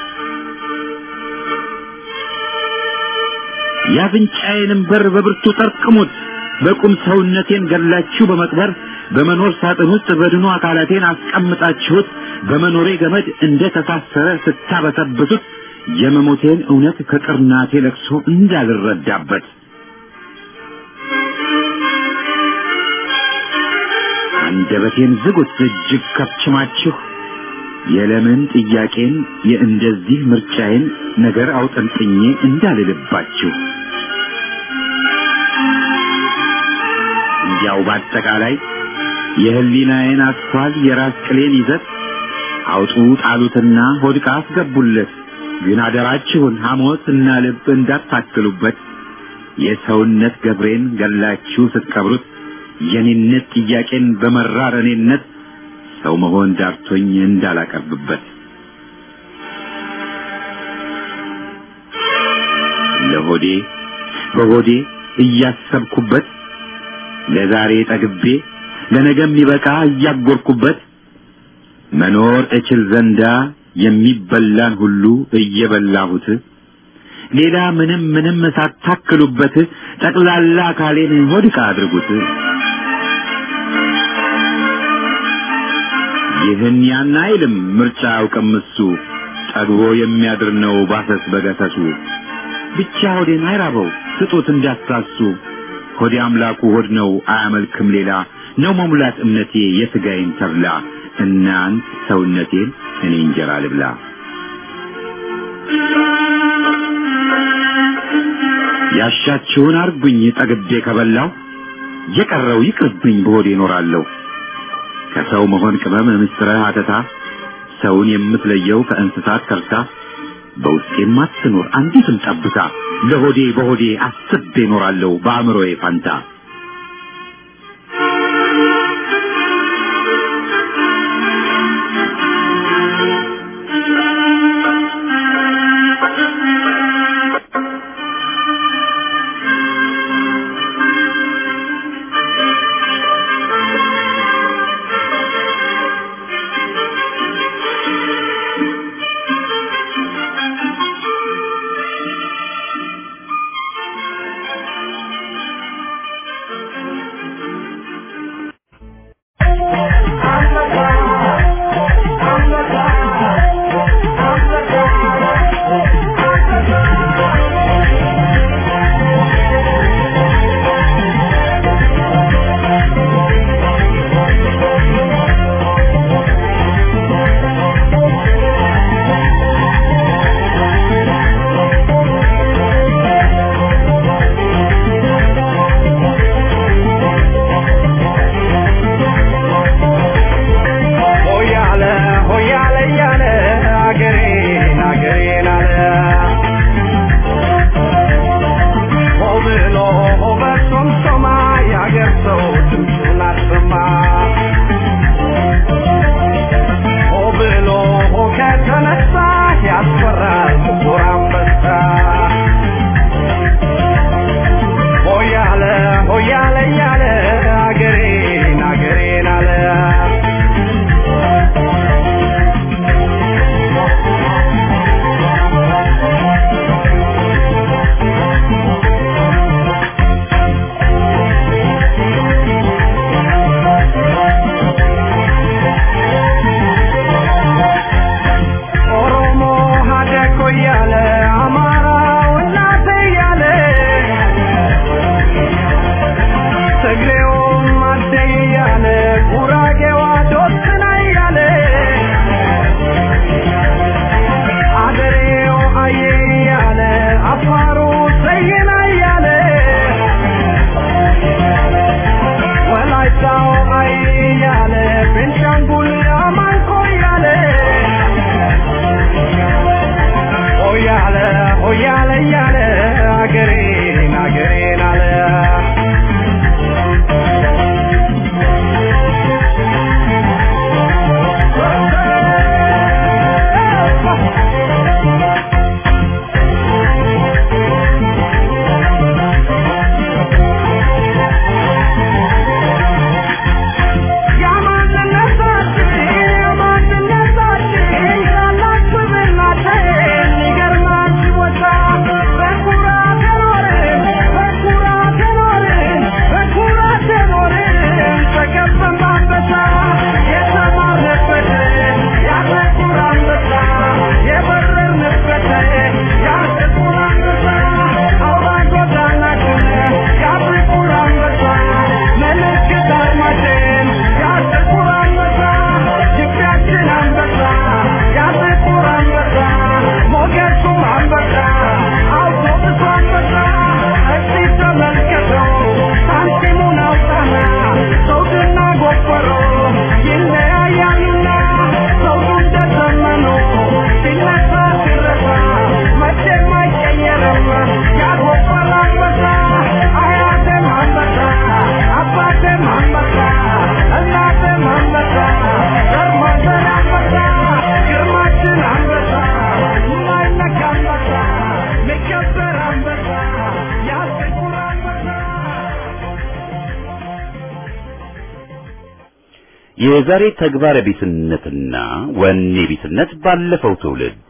ያፍንጫዬንም በር በብርቱ ጠርቅሙት በቁም ሰውነቴን ገላችሁ በመቅበር በመኖር ሳጥን ውስጥ በድኑ አካላቴን አስቀምጣችሁት በመኖሬ ገመድ እንደ ተሳሰረ ስታበሰብሱት የመሞቴን እውነት ከቅርናቴ ለቅሶ እንዳልረዳበት። አንደበቴን ዝጉት እጅግ ከብችማችሁ የለምን ጥያቄን የእንደዚህ ምርጫዬን ነገር አውጠንጥኜ እንዳልልባችሁ። ያው በአጠቃላይ የህሊናዬን አስኳል የራስ ቅሌን ይዘት አውጡ ጣሉትና ሆድቃ አስገቡለት። ግን አደራችሁን ሐሞትና ልብ እንዳታክሉበት የሰውነት ገብሬን ገላችሁ ስትቀብሩት የኔነት ጥያቄን በመራር እኔነት ሰው መሆን ዳርቶኝ እንዳላቀርብበት። ለሆዴ በሆዴ እያሰብኩበት ለዛሬ ጠግቤ ለነገም ይበቃ እያጎርኩበት መኖር እችል ዘንዳ የሚበላን ሁሉ እየበላሁት ሌላ ምንም ሳታክሉበት ጠቅላላ አካሌን ሆድቃ አድርጉት። ይህን ያን አይልም ምርጫ ያውቅም እሱ ጠግቦ የሚያድር ነው ባሰስ በገሰሱ ብቻ ሆዴን አይራበው ስጡት እንዳትሳሱ ሆዴ አምላኩ ሆድ ነው አያመልክም ሌላ ነው መሙላት እምነቴ የሥጋዬን ተብላ እናንት ሰውነቴን እኔ እንጀራ ልብላ ያሻችሁን አርጉኝ ጠግቤ ከበላው የቀረው ይቅርብኝ በሆዴ እኖራለሁ ከሰው መሆን ቅመም ምስጥረ አተታ ሰውን የምትለየው ከእንስሳት ከርታ በውስጤ ማትኖር አንዲትም ጠብታ ለሆዴ በሆዴ አስቤ እኖራለሁ በአእምሮዬ ፋንታ የዛሬ ተግባረ ቢስነትና ወኔ ቢስነት ባለፈው ትውልድ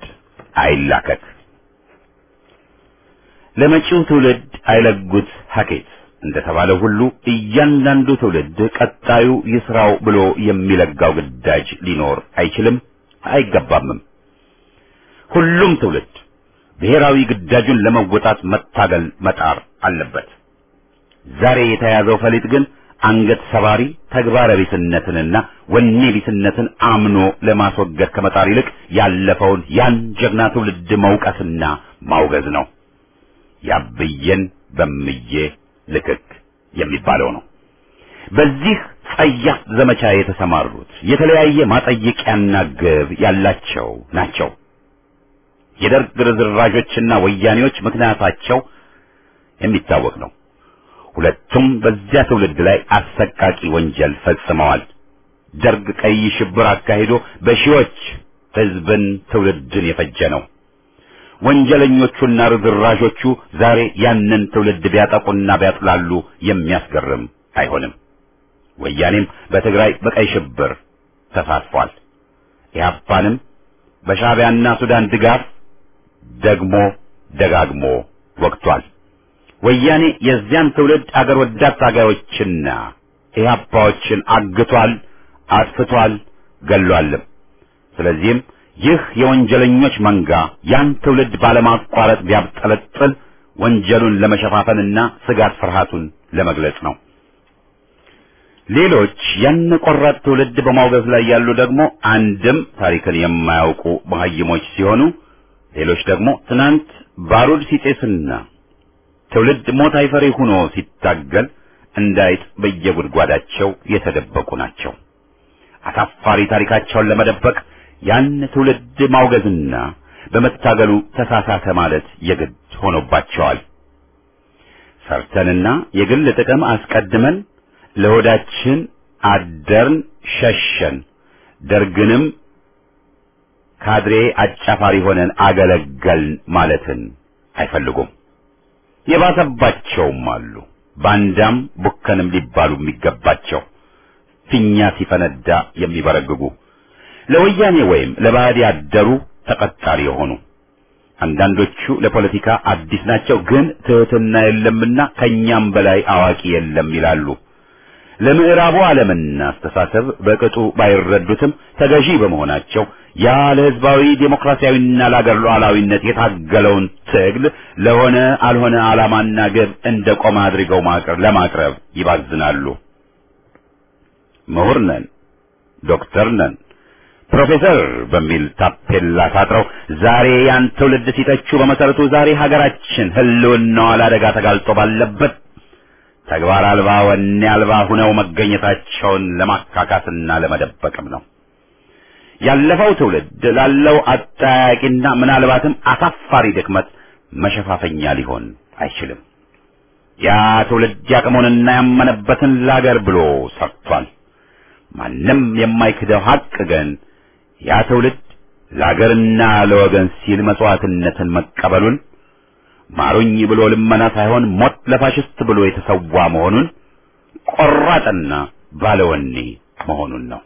አይላከክ ለመጪው ትውልድ አይለጉት ሐኬት እንደተባለው ሁሉ እያንዳንዱ ትውልድ ቀጣዩ ይስራው ብሎ የሚለጋው ግዳጅ ሊኖር አይችልም፣ አይገባምም። ሁሉም ትውልድ ብሔራዊ ግዳጁን ለመወጣት መታገል መጣር አለበት። ዛሬ የተያዘው ፈሊጥ ግን አንገት ሰባሪ ተግባረ ቢስነትንና ወኔ ቢስነትን አምኖ ለማስወገድ ከመጣር ይልቅ ያለፈውን ያን ጀግና ትውልድ መውቀስና ማውገዝ ነው። ያብየን በምዬ ልክክ የሚባለው ነው። በዚህ ጸያፍ ዘመቻ የተሰማሩት የተለያየ ማጠየቂያና ግብ ያላቸው ናቸው። የደርግ ርዝራዦችና ወያኔዎች ምክንያታቸው የሚታወቅ ነው። ሁለቱም በዚያ ትውልድ ላይ አሰቃቂ ወንጀል ፈጽመዋል። ደርግ ቀይ ሽብር አካሂዶ በሺዎች ሕዝብን ትውልድን የፈጀ ነው። ወንጀለኞቹና ርዝራዦቹ ዛሬ ያንን ትውልድ ቢያጠቁና ቢያጥላሉ የሚያስገርም አይሆንም። ወያኔም በትግራይ በቀይ ሽብር ተሳትፏል። ኢህአፓንም በሻዕቢያና ሱዳን ድጋፍ ደግሞ ደጋግሞ ወቅቷል። ወያኔ የዚያን ትውልድ አገር ወዳድ ታጋዮችና ኢህአፓዎችን አግቷል፣ አጥፍቷል፣ ገሏልም። ስለዚህም ይህ የወንጀለኞች መንጋ ያን ትውልድ ባለማቋረጥ ቢያብጠለጥል ወንጀሉን ለመሸፋፈንና ስጋት ፍርሃቱን ለመግለጽ ነው። ሌሎች ያን ቆራጥ ትውልድ በማውገዝ ላይ ያሉ ደግሞ አንድም ታሪክን የማያውቁ መሀይሞች ሲሆኑ፣ ሌሎች ደግሞ ትናንት ባሩድ ሲጤስና ትውልድ ሞት አይፈሪ ሆኖ ሲታገል እንዳይጥ በየጉድጓዳቸው የተደበቁ ናቸው። አሳፋሪ ታሪካቸውን ለመደበቅ ያን ትውልድ ማውገዝና በመታገሉ ተሳሳተ ማለት የግድ ሆኖባቸዋል። ሰርተንና የግል ጥቅም አስቀድመን ለሆዳችን አደርን ሸሸን፣ ደርግንም ካድሬ አጫፋሪ ሆነን አገለገልን ማለትን አይፈልጉም። የባሰባቸውም አሉ። ባንዳም ቡከንም ሊባሉ የሚገባቸው ፊኛ ሲፈነዳ የሚበረግጉ ለወያኔ ወይም ለባዕድ ያደሩ ተቀጣሪ የሆኑ አንዳንዶቹ ለፖለቲካ አዲስ ናቸው፣ ግን ትህትና የለምና ከኛም በላይ አዋቂ የለም ይላሉ። ለምዕራቡ ዓለምና አስተሳሰብ በቅጡ ባይረዱትም ተገዢ በመሆናቸው ያ ለሕዝባዊ ዴሞክራሲያዊና ለአገር ሉዓላዊነት የታገለውን ትግል ለሆነ አልሆነ ዓላማና ግብ እንደ ቆመ አድርገው ለማቅረብ ይባዝናሉ። ምሁር ነን፣ ዶክተር ነን፣ ፕሮፌሰር በሚል ታፔላ ታጥረው ዛሬ ያን ትውልድ ሲተቹ በመሰረቱ ዛሬ ሀገራችን ሕልውናዋ ለአደጋ ተጋልጦ ባለበት ተግባር አልባ ወኔ አልባ ሁነው መገኘታቸውን ለማካካስና ለመደበቅም ነው። ያለፈው ትውልድ ላለው አጠያቂና ምናልባትም አሳፋሪ ድክመት መሸፋፈኛ ሊሆን አይችልም። ያ ትውልድ ያቅሙንና ያመነበትን ለአገር ብሎ ሰርቷል። ማንም የማይክደው ሀቅ ግን ያ ትውልድ ለአገርና ለወገን ሲል መስዋዕትነትን መቀበሉን ማሩኝ ብሎ ልመና ሳይሆን ሞት ለፋሽስት ብሎ የተሰዋ መሆኑን ቆራጥና ባለወኔ መሆኑን ነው።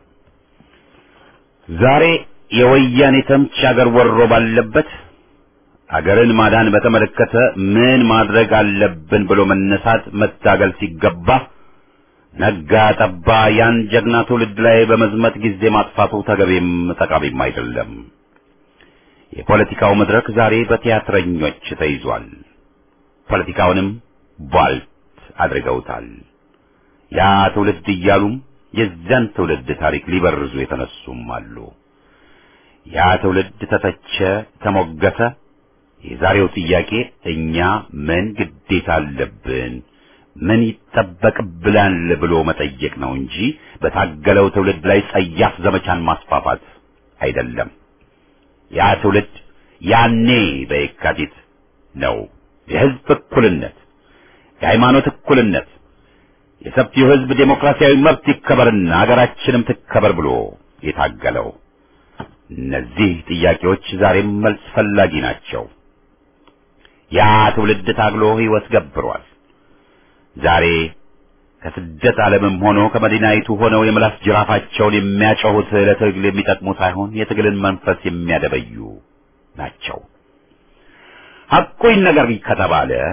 ዛሬ የወያኔ ተምች አገር ወሮ ባለበት አገርን ማዳን በተመለከተ ምን ማድረግ አለብን ብሎ መነሳት መታገል ሲገባ ነጋ ጠባ ያን ጀግና ትውልድ ላይ በመዝመት ጊዜ ማጥፋቱ ተገቢም ጠቃሚም አይደለም። የፖለቲካው መድረክ ዛሬ በቲያትረኞች ተይዟል። ፖለቲካውንም ቧልት አድርገውታል። ያ ትውልድ እያሉም የዛን ትውልድ ታሪክ ሊበርዙ የተነሱም አሉ። ያ ትውልድ ተተቸ፣ ተሞገሰ። የዛሬው ጥያቄ እኛ ምን ግዴታ አለብን፣ ምን ይጠበቅብናል ብሎ መጠየቅ ነው እንጂ በታገለው ትውልድ ላይ ጸያፍ ዘመቻን ማስፋፋት አይደለም። ያ ትውልድ ያኔ በየካቲት ነው የሕዝብ እኩልነት፣ የሃይማኖት እኩልነት፣ የሰፊው ሕዝብ ዴሞክራሲያዊ መብት ይከበርና አገራችንም ትከበር ብሎ የታገለው። እነዚህ ጥያቄዎች ዛሬም መልስ ፈላጊ ናቸው። ያ ትውልድ ታግሎ ሕይወት ገብሯል። ዛሬ ከስደት ዓለምም ሆኖ ከመዲናይቱ ሆነው የምላስ ጅራፋቸውን የሚያጮሁት ለትግል የሚጠቅሙ ሳይሆን የትግልን መንፈስ የሚያደበዩ ናቸው። ሐቁን ነገር ከተባለ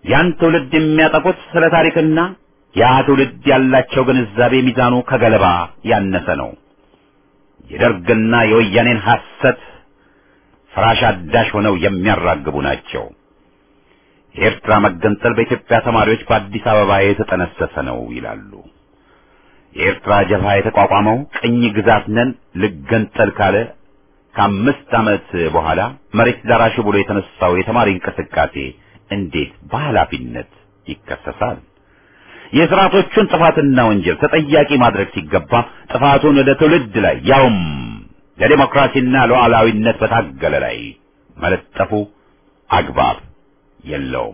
ያን ትውልድ የሚያጠቁት ስለ ታሪክና ያ ትውልድ ያላቸው ግንዛቤ ሚዛኑ ከገለባ ያነሰ ነው። የደርግና የወያኔን ሐሰት ፍራሽ አዳሽ ሆነው የሚያራግቡ ናቸው። የኤርትራ መገንጠል በኢትዮጵያ ተማሪዎች በአዲስ አበባ የተጠነሰሰ ነው ይላሉ። የኤርትራ ጀብሃ የተቋቋመው ቅኝ ግዛት ነን ልገንጠል ካለ ከ5 ዓመት በኋላ መሬት ላራሹ ብሎ የተነሳው የተማሪ እንቅስቃሴ እንዴት በኃላፊነት ይከሰሳል? የሥርዓቶቹን ጥፋትና ወንጀል ተጠያቂ ማድረግ ሲገባ ጥፋቱን ወደ ትውልድ ላይ ያውም ለዲሞክራሲና ሉዓላዊነት በታገለ ላይ መለጠፉ አግባብ የለውም።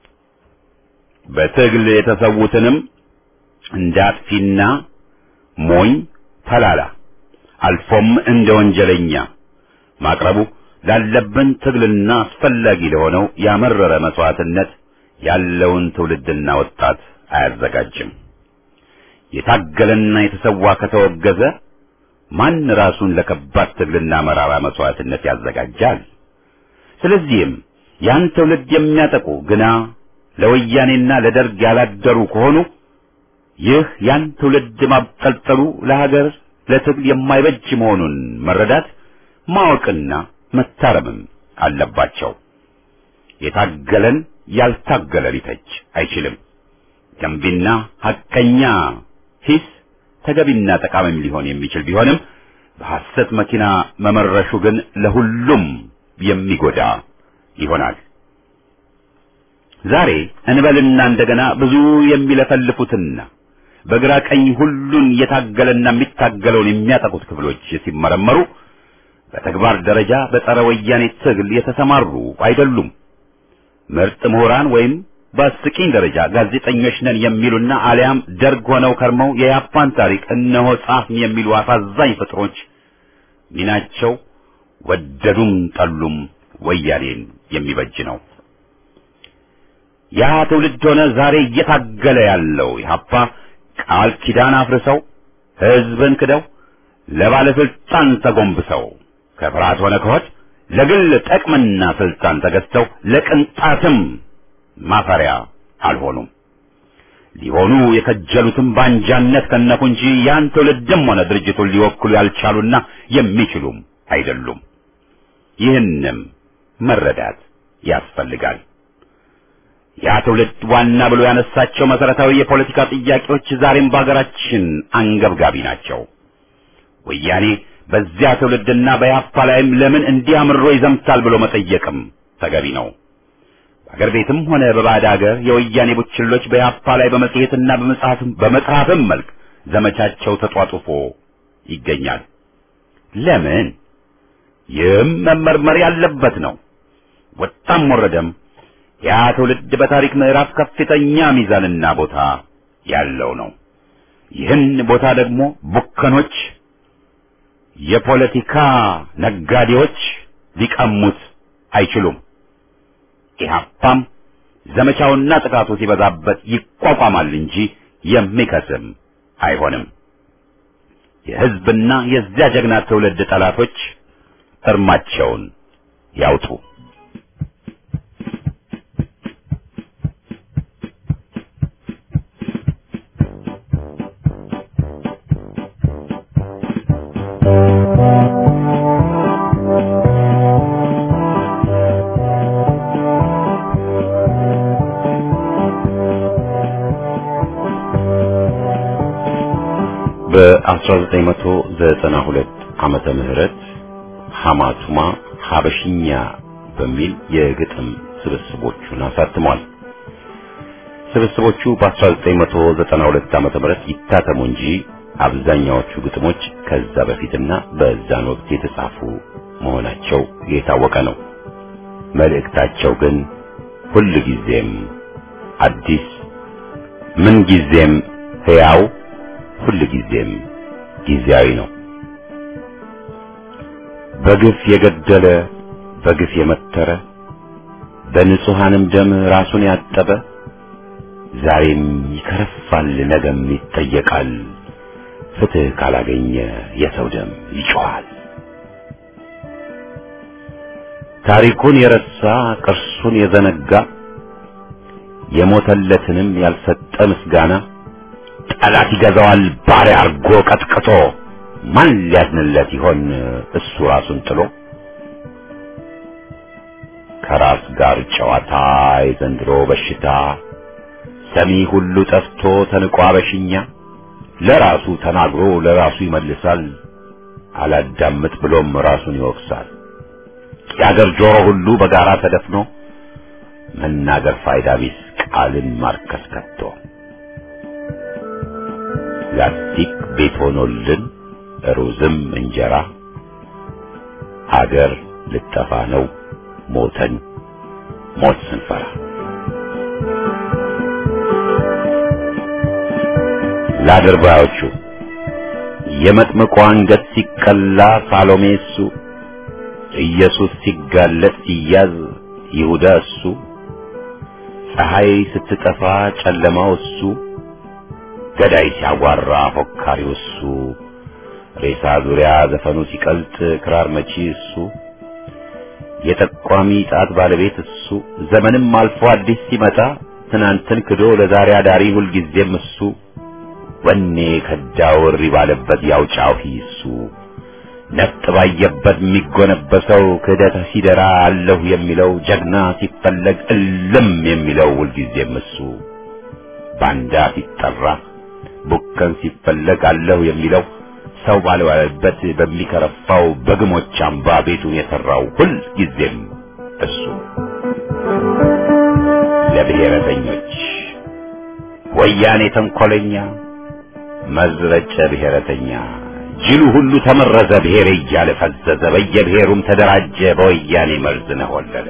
በትግል የተሰዉትንም እንደ አጥፊና ሞኝ ተላላ አልፎም እንደ ወንጀለኛ ማቅረቡ ላለብን ትግልና አስፈላጊ ለሆነው ያመረረ መስዋዕትነት ያለውን ትውልድና ወጣት አያዘጋጅም። የታገለና የተሰዋ ከተወገዘ ማን ራሱን ለከባድ ትግልና መራራ መስዋዕትነት ያዘጋጃል? ስለዚህም ያን ትውልድ የሚያጠቁ ግና ለወያኔና ለደርግ ያላደሩ ከሆኑ ይህ ያን ትውልድ ማብጠልጠሉ ለሀገር ለትግል የማይበጅ መሆኑን መረዳት ማወቅና መታረምም አለባቸው። የታገለን ያልታገለ ሊተች አይችልም። ገንቢና ሐቀኛ ሂስ ተገቢና ጠቃሚም ሊሆን የሚችል ቢሆንም በሐሰት መኪና መመረሹ ግን ለሁሉም የሚጎዳ ይሆናል። ዛሬ እንበልና እንደገና ብዙ የሚለፈልፉትና በግራ ቀኝ ሁሉን የታገለና የሚታገለውን የሚያጠቁት ክፍሎች ሲመረመሩ በተግባር ደረጃ በጸረ ወያኔ ትግል የተሰማሩ አይደሉም። ምርጥ ምሁራን ወይም በአስቂኝ ደረጃ ጋዜጠኞች ነን የሚሉና አሊያም ደርግ ሆነው ከርመው የያፓን ታሪክ እነሆ ጻፍን የሚሉ አሳዛኝ ፍጥሮች ሚናቸው ወደዱም ጠሉም ወያኔን የሚበጅ ነው። ያ ትውልድ ሆነ ዛሬ እየታገለ ያለው ኢህአፓ ቃል ኪዳን አፍርሰው ሕዝብን ክደው ለባለስልጣን ተጎንብሰው ከፍርሃት ሆነ ከሆድ ለግል ጥቅምና ስልጣን ተገዝተው ለቅንጣትም ማፈሪያ አልሆኑም። ሊሆኑ የከጀሉትም ባንጃነት ከነኩ እንጂ ያን ትውልድም ሆነ ድርጅቱን ሊወክሉ ያልቻሉና የሚችሉም አይደሉም። ይህንም መረዳት ያስፈልጋል። ያ ትውልድ ዋና ብሎ ያነሳቸው መሰረታዊ የፖለቲካ ጥያቄዎች ዛሬም በአገራችን አንገብጋቢ ናቸው። ወያኔ በዚያ ትውልድና በያፓ ላይም ለምን እንዲያምሮ ይዘምታል ብሎ መጠየቅም ተገቢ ነው። በአገር ቤትም ሆነ በባዕድ አገር የወያኔ ቡችሎች በያፓ ላይ በመጽሔትና በመጽሐፍም መልክ ዘመቻቸው ተጧጡፎ ይገኛል። ለምን? ይህም መመርመር ያለበት ነው። ወጣም ወረደም ያ ትውልድ በታሪክ ምዕራፍ ከፍተኛ ሚዛንና ቦታ ያለው ነው። ይህን ቦታ ደግሞ ቡከኖች፣ የፖለቲካ ነጋዴዎች ሊቀሙት አይችሉም። ኢህአፓም ዘመቻውና ጥቃቱ ሲበዛበት ይቋቋማል እንጂ የሚከስም አይሆንም። የሕዝብና የዚያ ጀግና ትውልድ ጠላቶች እርማቸውን ያውጡ። በ1992 ዓመተ ምህረት ሐማቱማ ሐበሽኛ በሚል የግጥም ስብስቦቹን አሳትሟል። ስብስቦቹ በ1992 ዓመተ ምህረት ይታተሙ እንጂ አብዛኛዎቹ ግጥሞች ከዛ በፊትና በዛን ወቅት የተጻፉ መሆናቸው የታወቀ ነው። መልእክታቸው ግን ሁልጊዜም አዲስ፣ ምንጊዜም ሕያው፣ ሁልጊዜም ጊዜያዊ ነው። በግፍ የገደለ በግፍ የመተረ በንጹሃንም ደም ራሱን ያጠበ ዛሬም ይከረፋል፣ ነገም ይጠየቃል። ፍትህ ካላገኘ የሰው ደም ይጮሃል። ታሪኩን የረሳ ቅርሱን የዘነጋ የሞተለትንም ያልሰጠ ምስጋና ጠላት ይገዛዋል ባሪያ አርጎ ቀጥቅጦ ማን ሊያዝንለት ይሆን እሱ ራሱን ጥሎ ከራስ ጋር ጨዋታ የዘንድሮ በሽታ ሰሚ ሁሉ ጠፍቶ ተንቋ በሽኛ ለራሱ ተናግሮ ለራሱ ይመልሳል አላዳምጥ ብሎም ራሱን ይወቅሳል ያገር ጆሮ ሁሉ በጋራ ተደፍኖ መናገር ፋይዳ ቢስ ቃልን ማርከስ ከቶ ላስቲክ ቤት ሆኖልን ሩዝም እንጀራ ሀገር ልጠፋ ነው ሞተን ሞት ስንፈራ ለአድርባዮቹ የመጥምቁ አንገት ሲቀላ ሳሎሜ እሱ ኢየሱስ ሲጋለጥ ሲያዝ ይሁዳ እሱ ፀሐይ ስትጠፋ ጨለማው እሱ ገዳይ ሲያጓራ ፎካሪው እሱ ሬሳ ዙሪያ ዘፈኑ ሲቀልጥ ክራር መቺ እሱ የጠቋሚ ጣት ባለቤት እሱ ዘመንም አልፎ አዲስ ሲመጣ ትናንትን ክዶ ለዛሬ አዳሪ ሁልጊዜም እሱ ወኔ ከዳውር ባለበት ያውጫው እሱ ነጥ ባየበት የሚጎነበሰው ክደት ሲደራ አለሁ የሚለው ጀግና ሲፈለግ እልም የሚለው ሁልጊዜም እሱ ባንዳ ሲጠራ ቡከን ሲፈለግ አለሁ የሚለው ሰው ባልዋለበት በሚከረፋው በግሞች አምባ ቤቱን የሰራው ሁልጊዜም እሱ ለብሔረተኞች ወያኔ ተንኮለኛ መዝረጨ ብሔረተኛ ጅሉ ሁሉ ተመረዘ ብሔር እያለ ፈዘዘ በየብሔሩም ተደራጀ በወያኔ መርዝ ነሆለለ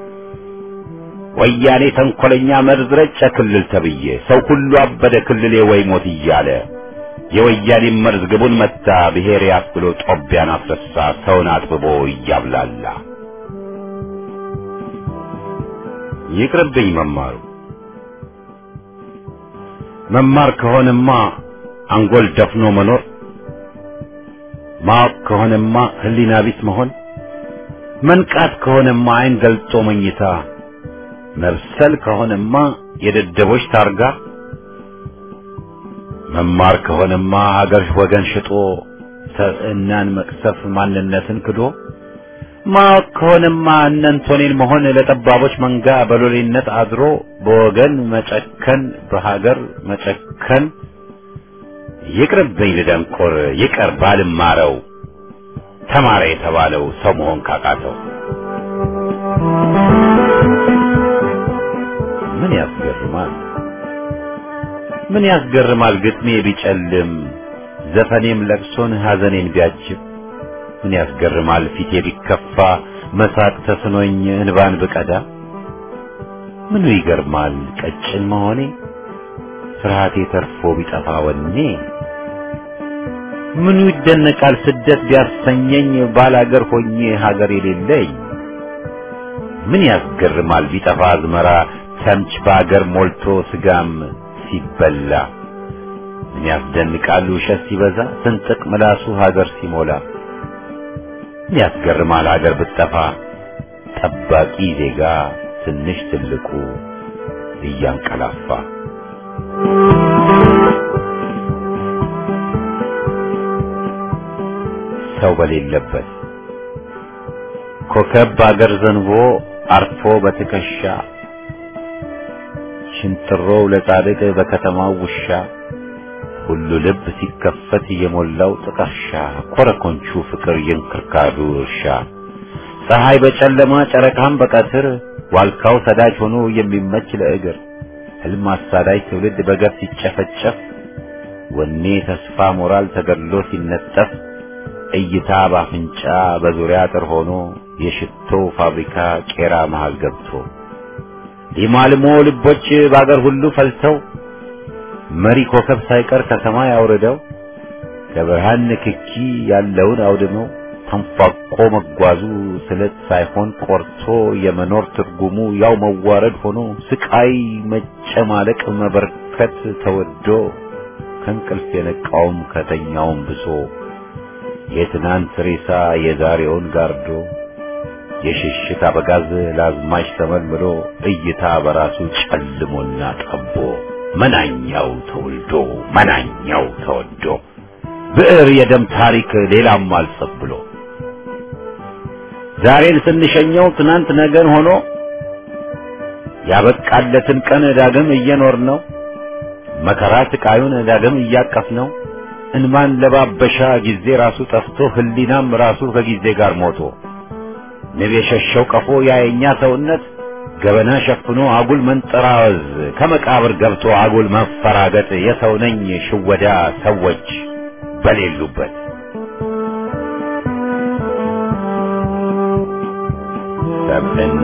ወያኔ ተንኮለኛ መርዝረጨ ክልል ተብዬ ሰው ሁሉ አበደ ክልሌ ወይ ሞት እያለ የወያኔ መርዝ ግቡን መታ ብሔር ያስብሎ ጦቢያን አስረሳ ሰውን አጥብቦ እያብላላ ይቅርብኝ መማር ከሆነማ አንጎል ደፍኖ መኖር ማወቅ ከሆነማ ህሊና ቢስ መሆን መንቃት ከሆነማ አይን ገልጦ መኝታ መብሰል ከሆነማ የደደቦች ታርጋ መማር ከሆነማ ሀገር ወገን ሽጦ ሰእናን መቅሰፍ ማንነትን ክዶ ማወቅ ከሆነማ እነንቶኔን መሆን ለጠባቦች መንጋ በሎሌነት አድሮ በወገን መጨከን በሀገር መጨከን ይቅርብኝ ልደንቆር ይቀር ባልማረው ተማረ የተባለው ሰው መሆን ካቃተው ምን ያስገርማል ግጥሜ ቢጨልም ዘፈኔም ለቅሶን ሐዘኔን ቢያጅብ ምን ያስገርማል ፊቴ ቢከፋ መሳቅ ተስኖኝ እንባን ብቀዳ ምኑ ይገርማል ቀጭን መሆኔ ፍርሃቴ ተርፎ ቢጠፋ ወኔ ምኑ ይደነቃል ስደት ቢያሰኘኝ ባላገር ሆኜ ሀገር የሌለኝ ምን ያስገርማል ቢጠፋ አዝመራ ሰምች ባገር ሞልቶ ስጋም ሲበላ ምን ያስደንቃል ውሸት ሲበዛ ስንጥቅ ምላሱ ሀገር ሲሞላ ምን ያስገርማል ሀገር ብትጠፋ ጠባቂ ዜጋ ትንሽ ትልቁ እያንቀላፋ ሰው በሌለበት ኮከብ አገር ዘንቦ አርፎ በትከሻ ሽንጥሮው ለጻድቅ በከተማው ውሻ ሁሉ ልብ ሲከፈት የሞላው ጥቀርሻ ኮረኮንቹ ፍቅር የንክርካዱ እርሻ ፀሐይ በጨለማ ጨረቃም በቀትር ዋልካው ሰዳጅ ሆኖ የሚመች ለእግር ህልም አሳዳጅ ትውልድ በገፍ ሲጨፈጨፍ ወኔ ተስፋ ሞራል ተገድሎ ሲነጠፍ እይታ ባፍንጫ በዙሪያ ጥር ሆኖ የሽቶ ፋብሪካ ቄራ መሃል ገብቶ ሊማልሞ ልቦች ባገር ሁሉ ፈልተው መሪ ኮከብ ሳይቀር ከሰማይ አውርደው ከብርሃን ንክኪ ያለውን አውድመው ተንፋቆ መጓዙ ስለት ሳይሆን ቆርቶ የመኖር ትርጉሙ ያው መዋረድ ሆኖ ስቃይ መጨማለቅ መበርከት ተወዶ ከእንቅልፍ የነቃውም ከተኛውም ብሶ የትናንት ሬሳ የዛሬውን ጋርዶ የሽሽት አበጋዝ ላዝማች ተመልምሎ እይታ በራሱ ጨልሞና ጠቦ መናኛው ተወልዶ መናኛው ተወዶ ብዕር የደም ታሪክ ሌላም አልጽፍ ብሎ ዛሬን ስንሸኘው ትናንት ነገን ሆኖ ያበቃለትን ቀን ዳግም እየኖር ነው መከራ ስቃዩን ዳግም እያቀፍ ነው እንማን ለባበሻ ጊዜ ራሱ ጠፍቶ ህሊናም ራሱ ከጊዜ ጋር ሞቶ ንብ የሸሸው ቀፎ ያየኛ ሰውነት ገበና ሸፍኖ አጉል መንጠራወዝ ከመቃብር ገብቶ አጉል መፈራገጥ የሰው ነኝ ሽወዳ ሰዎች በሌሉበት ሰብና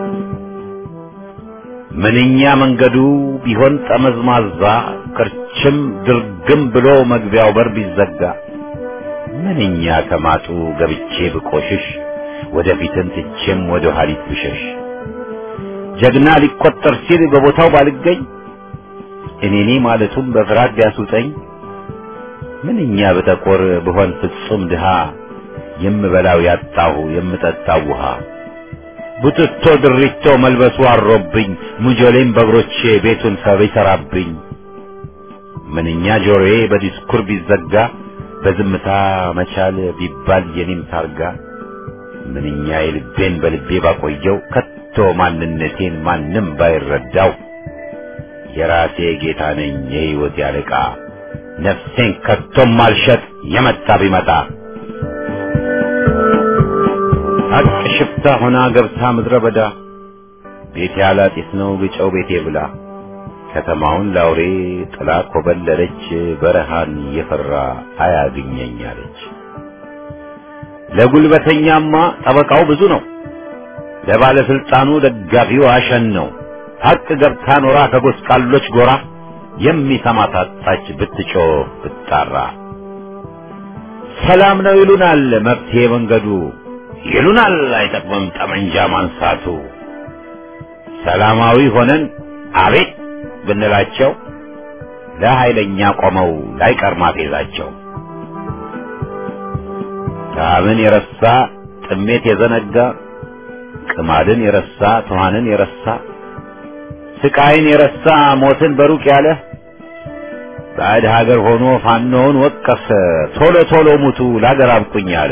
ምንኛ መንገዱ ቢሆን ጠመዝማዛ ክርችም ድርግም ብሎ መግቢያው በር ቢዘጋ ምንኛ ከማጡ ገብቼ ብቆሽሽ ወደፊትን ትቼም ወደ ኋሊት ብሸሽ ጀግና ሊቆጠር ሲል በቦታው ባልገኝ እኔኔ ማለቱም በፍርሃት ቢያስውጠኝ ምንኛ በተቆር ብሆን ፍጹም ድሃ የምበላው ያጣሁ የምጠጣው ውሃ ቡትቶ ድሪቶ መልበሱ አሮብኝ ሙጆሌም በእግሮቼ ቤቱን ሰብ ይሰራብኝ ምንኛ ጆሮዬ በዲስኩር ቢዘጋ በዝምታ መቻል ቢባል የኔም ታርጋ ምንኛ የልቤን በልቤ ባቆየው ከቶ ማንነቴን ማንም ባይረዳው የራሴ ጌታ ነኝ የሕይወት ያለቃ ነፍሴን ከቶም ማልሸጥ የመጣ ቢመጣ ሀቅ ሽፍታ ሆና ገብታ ምድረ በዳ ቤት ያላጢስ ነው ግጨው ቤቴ ብላ ከተማውን ላውሬ ጥላ ኮበለለች በረሃን የፈራ አያግኘኛለች ለጉልበተኛማ ጠበቃው ብዙ ነው ለባለስልጣኑ ደጋፊው አሸን ነው ሀቅ ገብታ ኖራ ከጎስቋሎች ጎራ የሚሰማ ታጣች ብትጮህ ብትጣራ ሰላም ነው ይሉናል መፍትሄ መንገዱ ይሉናል አይጠቅምም ጠመንጃ ማንሳቱ ሰላማዊ ሆነን አቤት ብንላቸው ለኃይለኛ ቆመው ላይቀር ማፌዛቸው ጣዕምን የረሳ ጥሜት የዘነጋ ቅማድን የረሳ ትኋንን የረሳ ስቃይን የረሳ ሞትን በሩቅ ያለ ባዕድ ሀገር ሆኖ ፋኖውን ወቀሰ ቶሎ ቶሎ ሙቱ ላገር አብቁኝ አለ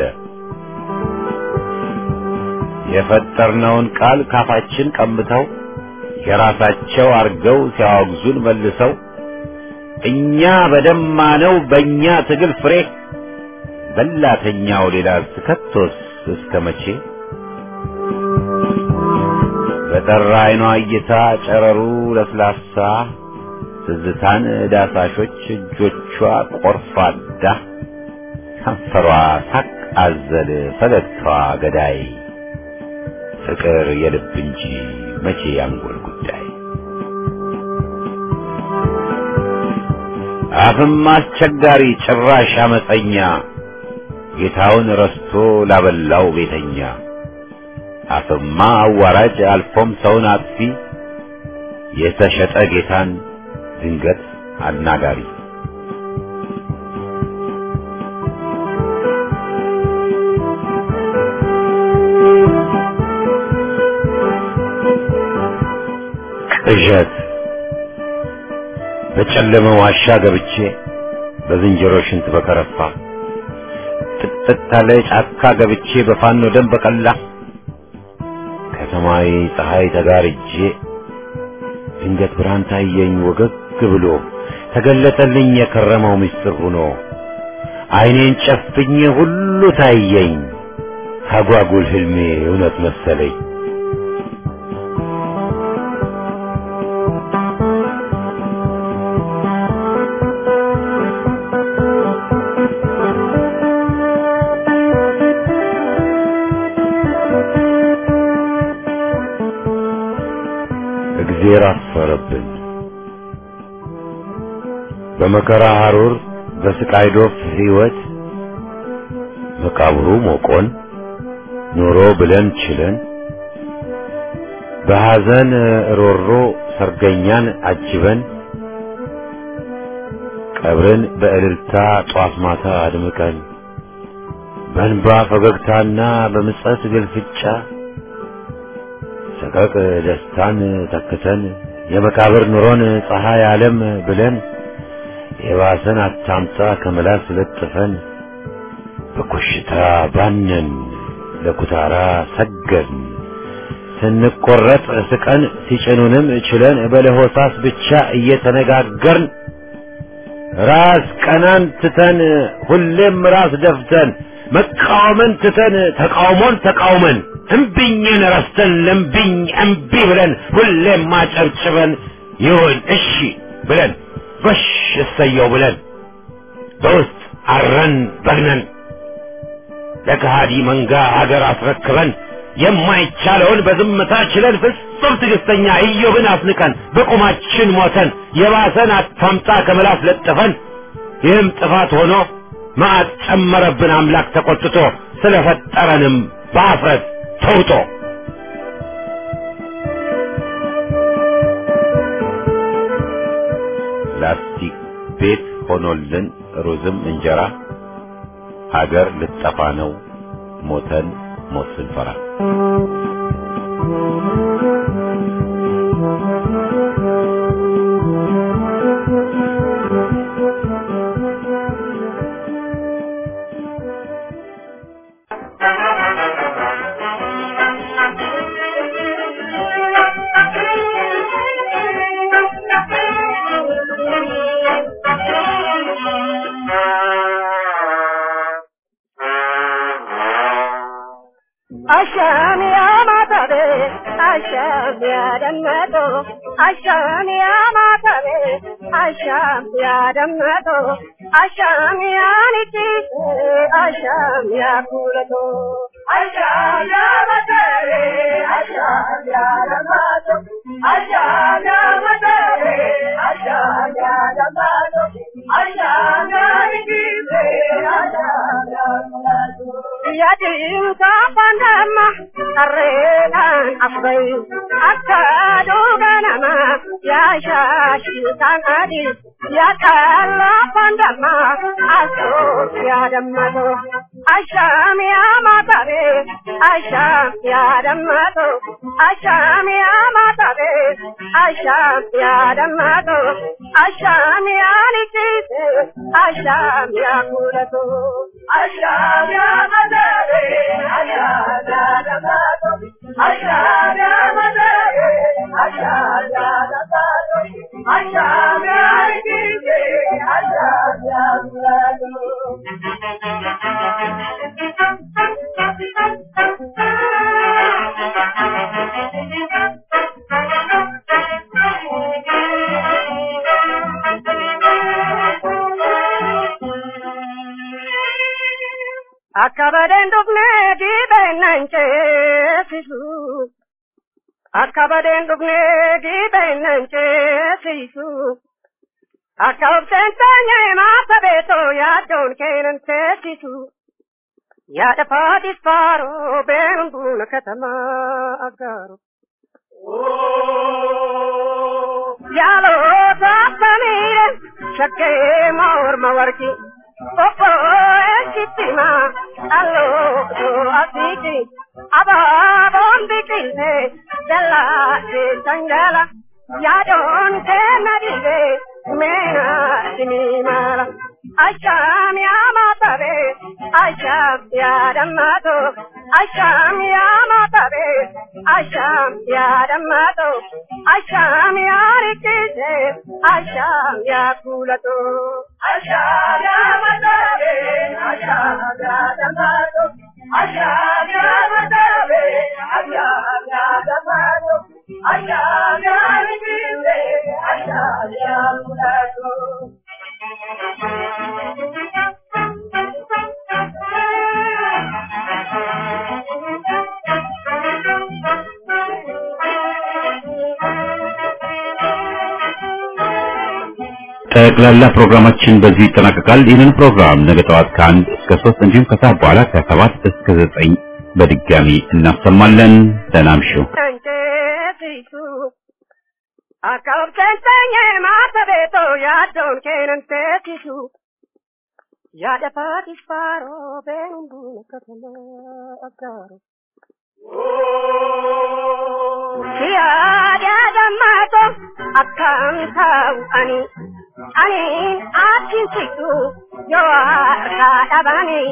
የፈጠርነውን ቃል ካፋችን ቀምተው የራሳቸው አርገው ሲያወግዙን መልሰው እኛ በደማነው በእኛ ትግል ፍሬ በላተኛው ሌላ ስከቶስ እስከ መቼ በጠራ አይኗ እይታ ጨረሩ ለስላሳ ትዝታን ዳሳሾች እጆቿ ቆርፋዳ ከንፈሯ ሳቅ አዘል ፈገግታዋ ገዳይ ፍቅር የልብ እንጂ መቼ ያንጎል ጉዳይ አፍም አስቸጋሪ ጭራሽ አመፀኛ ጌታውን ረስቶ ላበላው ቤተኛ አፍማ አዋራጅ አልፎም ሰውን አጥፊ የተሸጠ ጌታን ድንገት አናጋሪ ቅዠት በጨለመ ዋሻ ገብቼ በዝንጀሮ ሽንት በከረፋ ጥቅጥቅ ካለ ጫካ ገብቼ በፋኖ ደም በቀላ ከሰማይ ፀሐይ ተጋርጄ ድንገት ብርሃን ታየኝ ወገግ ብሎ ተገለጠልኝ የከረመው ምስጢር ሆኖ ዓይኔን ጨፍኜ ሁሉ ታየኝ አጓጉል ህልሜ እውነት መሰለኝ እግዜር አፈረብን በመከራ ሐሩር በስቃይ ዶፍ ሕይወት መቃብሩ ሞቆን ኖሮ ብለን ችለን በሐዘን ሮሮ ሰርገኛን አጅበን ቀብርን በእልልታ ጧት ማታ አድምቀን በእንባ ፈገግታና በምጸት ግልፍጫ ሰቀቅ ደስታን ተክተን የመቃብር ኑሮን ፀሐይ ዓለም ብለን የባሰን አታምጣ ከመላስ ለጥፈን በኮሽታ ባነን ለኩታራ ሰገድን ስንቆረጥ ስቀን ሲጭኑንም ችለን በለሆሳስ ብቻ እየተነጋገርን ራስ ቀናን ትተን ሁሌም ራስ ደፍተን መቃወምን ትተን ተቃውሞን ተቃውመን እምቢኝን ረስተን ለምቢኝ እምቢ ብለን ሁሌም ማጨብጭበን ይሁን እሺ ብለን ጎሽ እሰየው ብለን በውስጥ አረን በግነን ለከሃዲ መንጋ ሀገር አስረክበን የማይቻለውን በዝምታ ችለን ፍጹም ትዕግስተኛ ኢዮብን አስንቀን በቁማችን ሞተን የባሰን አታምጣ ከመላስ ለጥፈን ይህም ጥፋት ሆኖ መዓት ጨመረብን አምላክ ተቆጥቶ ስለፈጠረንም በአፍረት ተውጦ ላስቲክ ቤት ሆኖልን ሩዝም እንጀራ ሀገር ልጠፋ ነው ሞተን ሞት ስንፈራ Asham ya matabe, asham ya dammato, asham ya matabe, asham ya dammato, asham ya niti, asham ya kulato, asham ya matabe, asham ya dammato, asham ya matabe, asham ya dammato, asham ya niti, asham ya kulato. Yadim ka pandama arredan afbai akadu ganama ya shashi tanadi ya kala pandama aso ya dammato asham ya matabe asham ya dammato asham ya matabe asham ya dammato asham ya nikite asham ya kulato asham ya matabe asham ya dammato asham ya matabe asham ya dammato asham ya nikite asham ya kulato Akabaden dubne gibenanche sisu Akabaden dubne gibenanche sisu Akab sentanye matabeto ya don kenen sisu Ya da patis paro benun katama agaro Ya lo sapamire shakke maur mawarki Popo esittima allo asiki aba bombikile della tangala ya don kenadile mena sinimala asham ya matabe asham ya dammato asham ya matabe asham ya dammato asham ya rikise asham ya kulato asham ya matabe asham ya dammato asham ya matabe asham ya dammato asham ya rikise asham ya kulato ጠቅላላ ፕሮግራማችን በዚህ ይጠናቀቃል። ይህንን ፕሮግራም ነገ ጠዋት ከ1 እስከ 3 እንዲሁም ከሰዓት በኋላ ከ7 እስከ 9 በድጋሚ እናሰማለን። ሰላም ሹ Akab sentanye matabeto ya don kenen sisu Ya da patis paro benun katama agaro Agamtau ani akinsitu yoarka dabani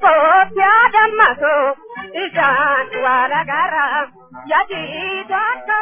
asopya damaso ijan waragara yadi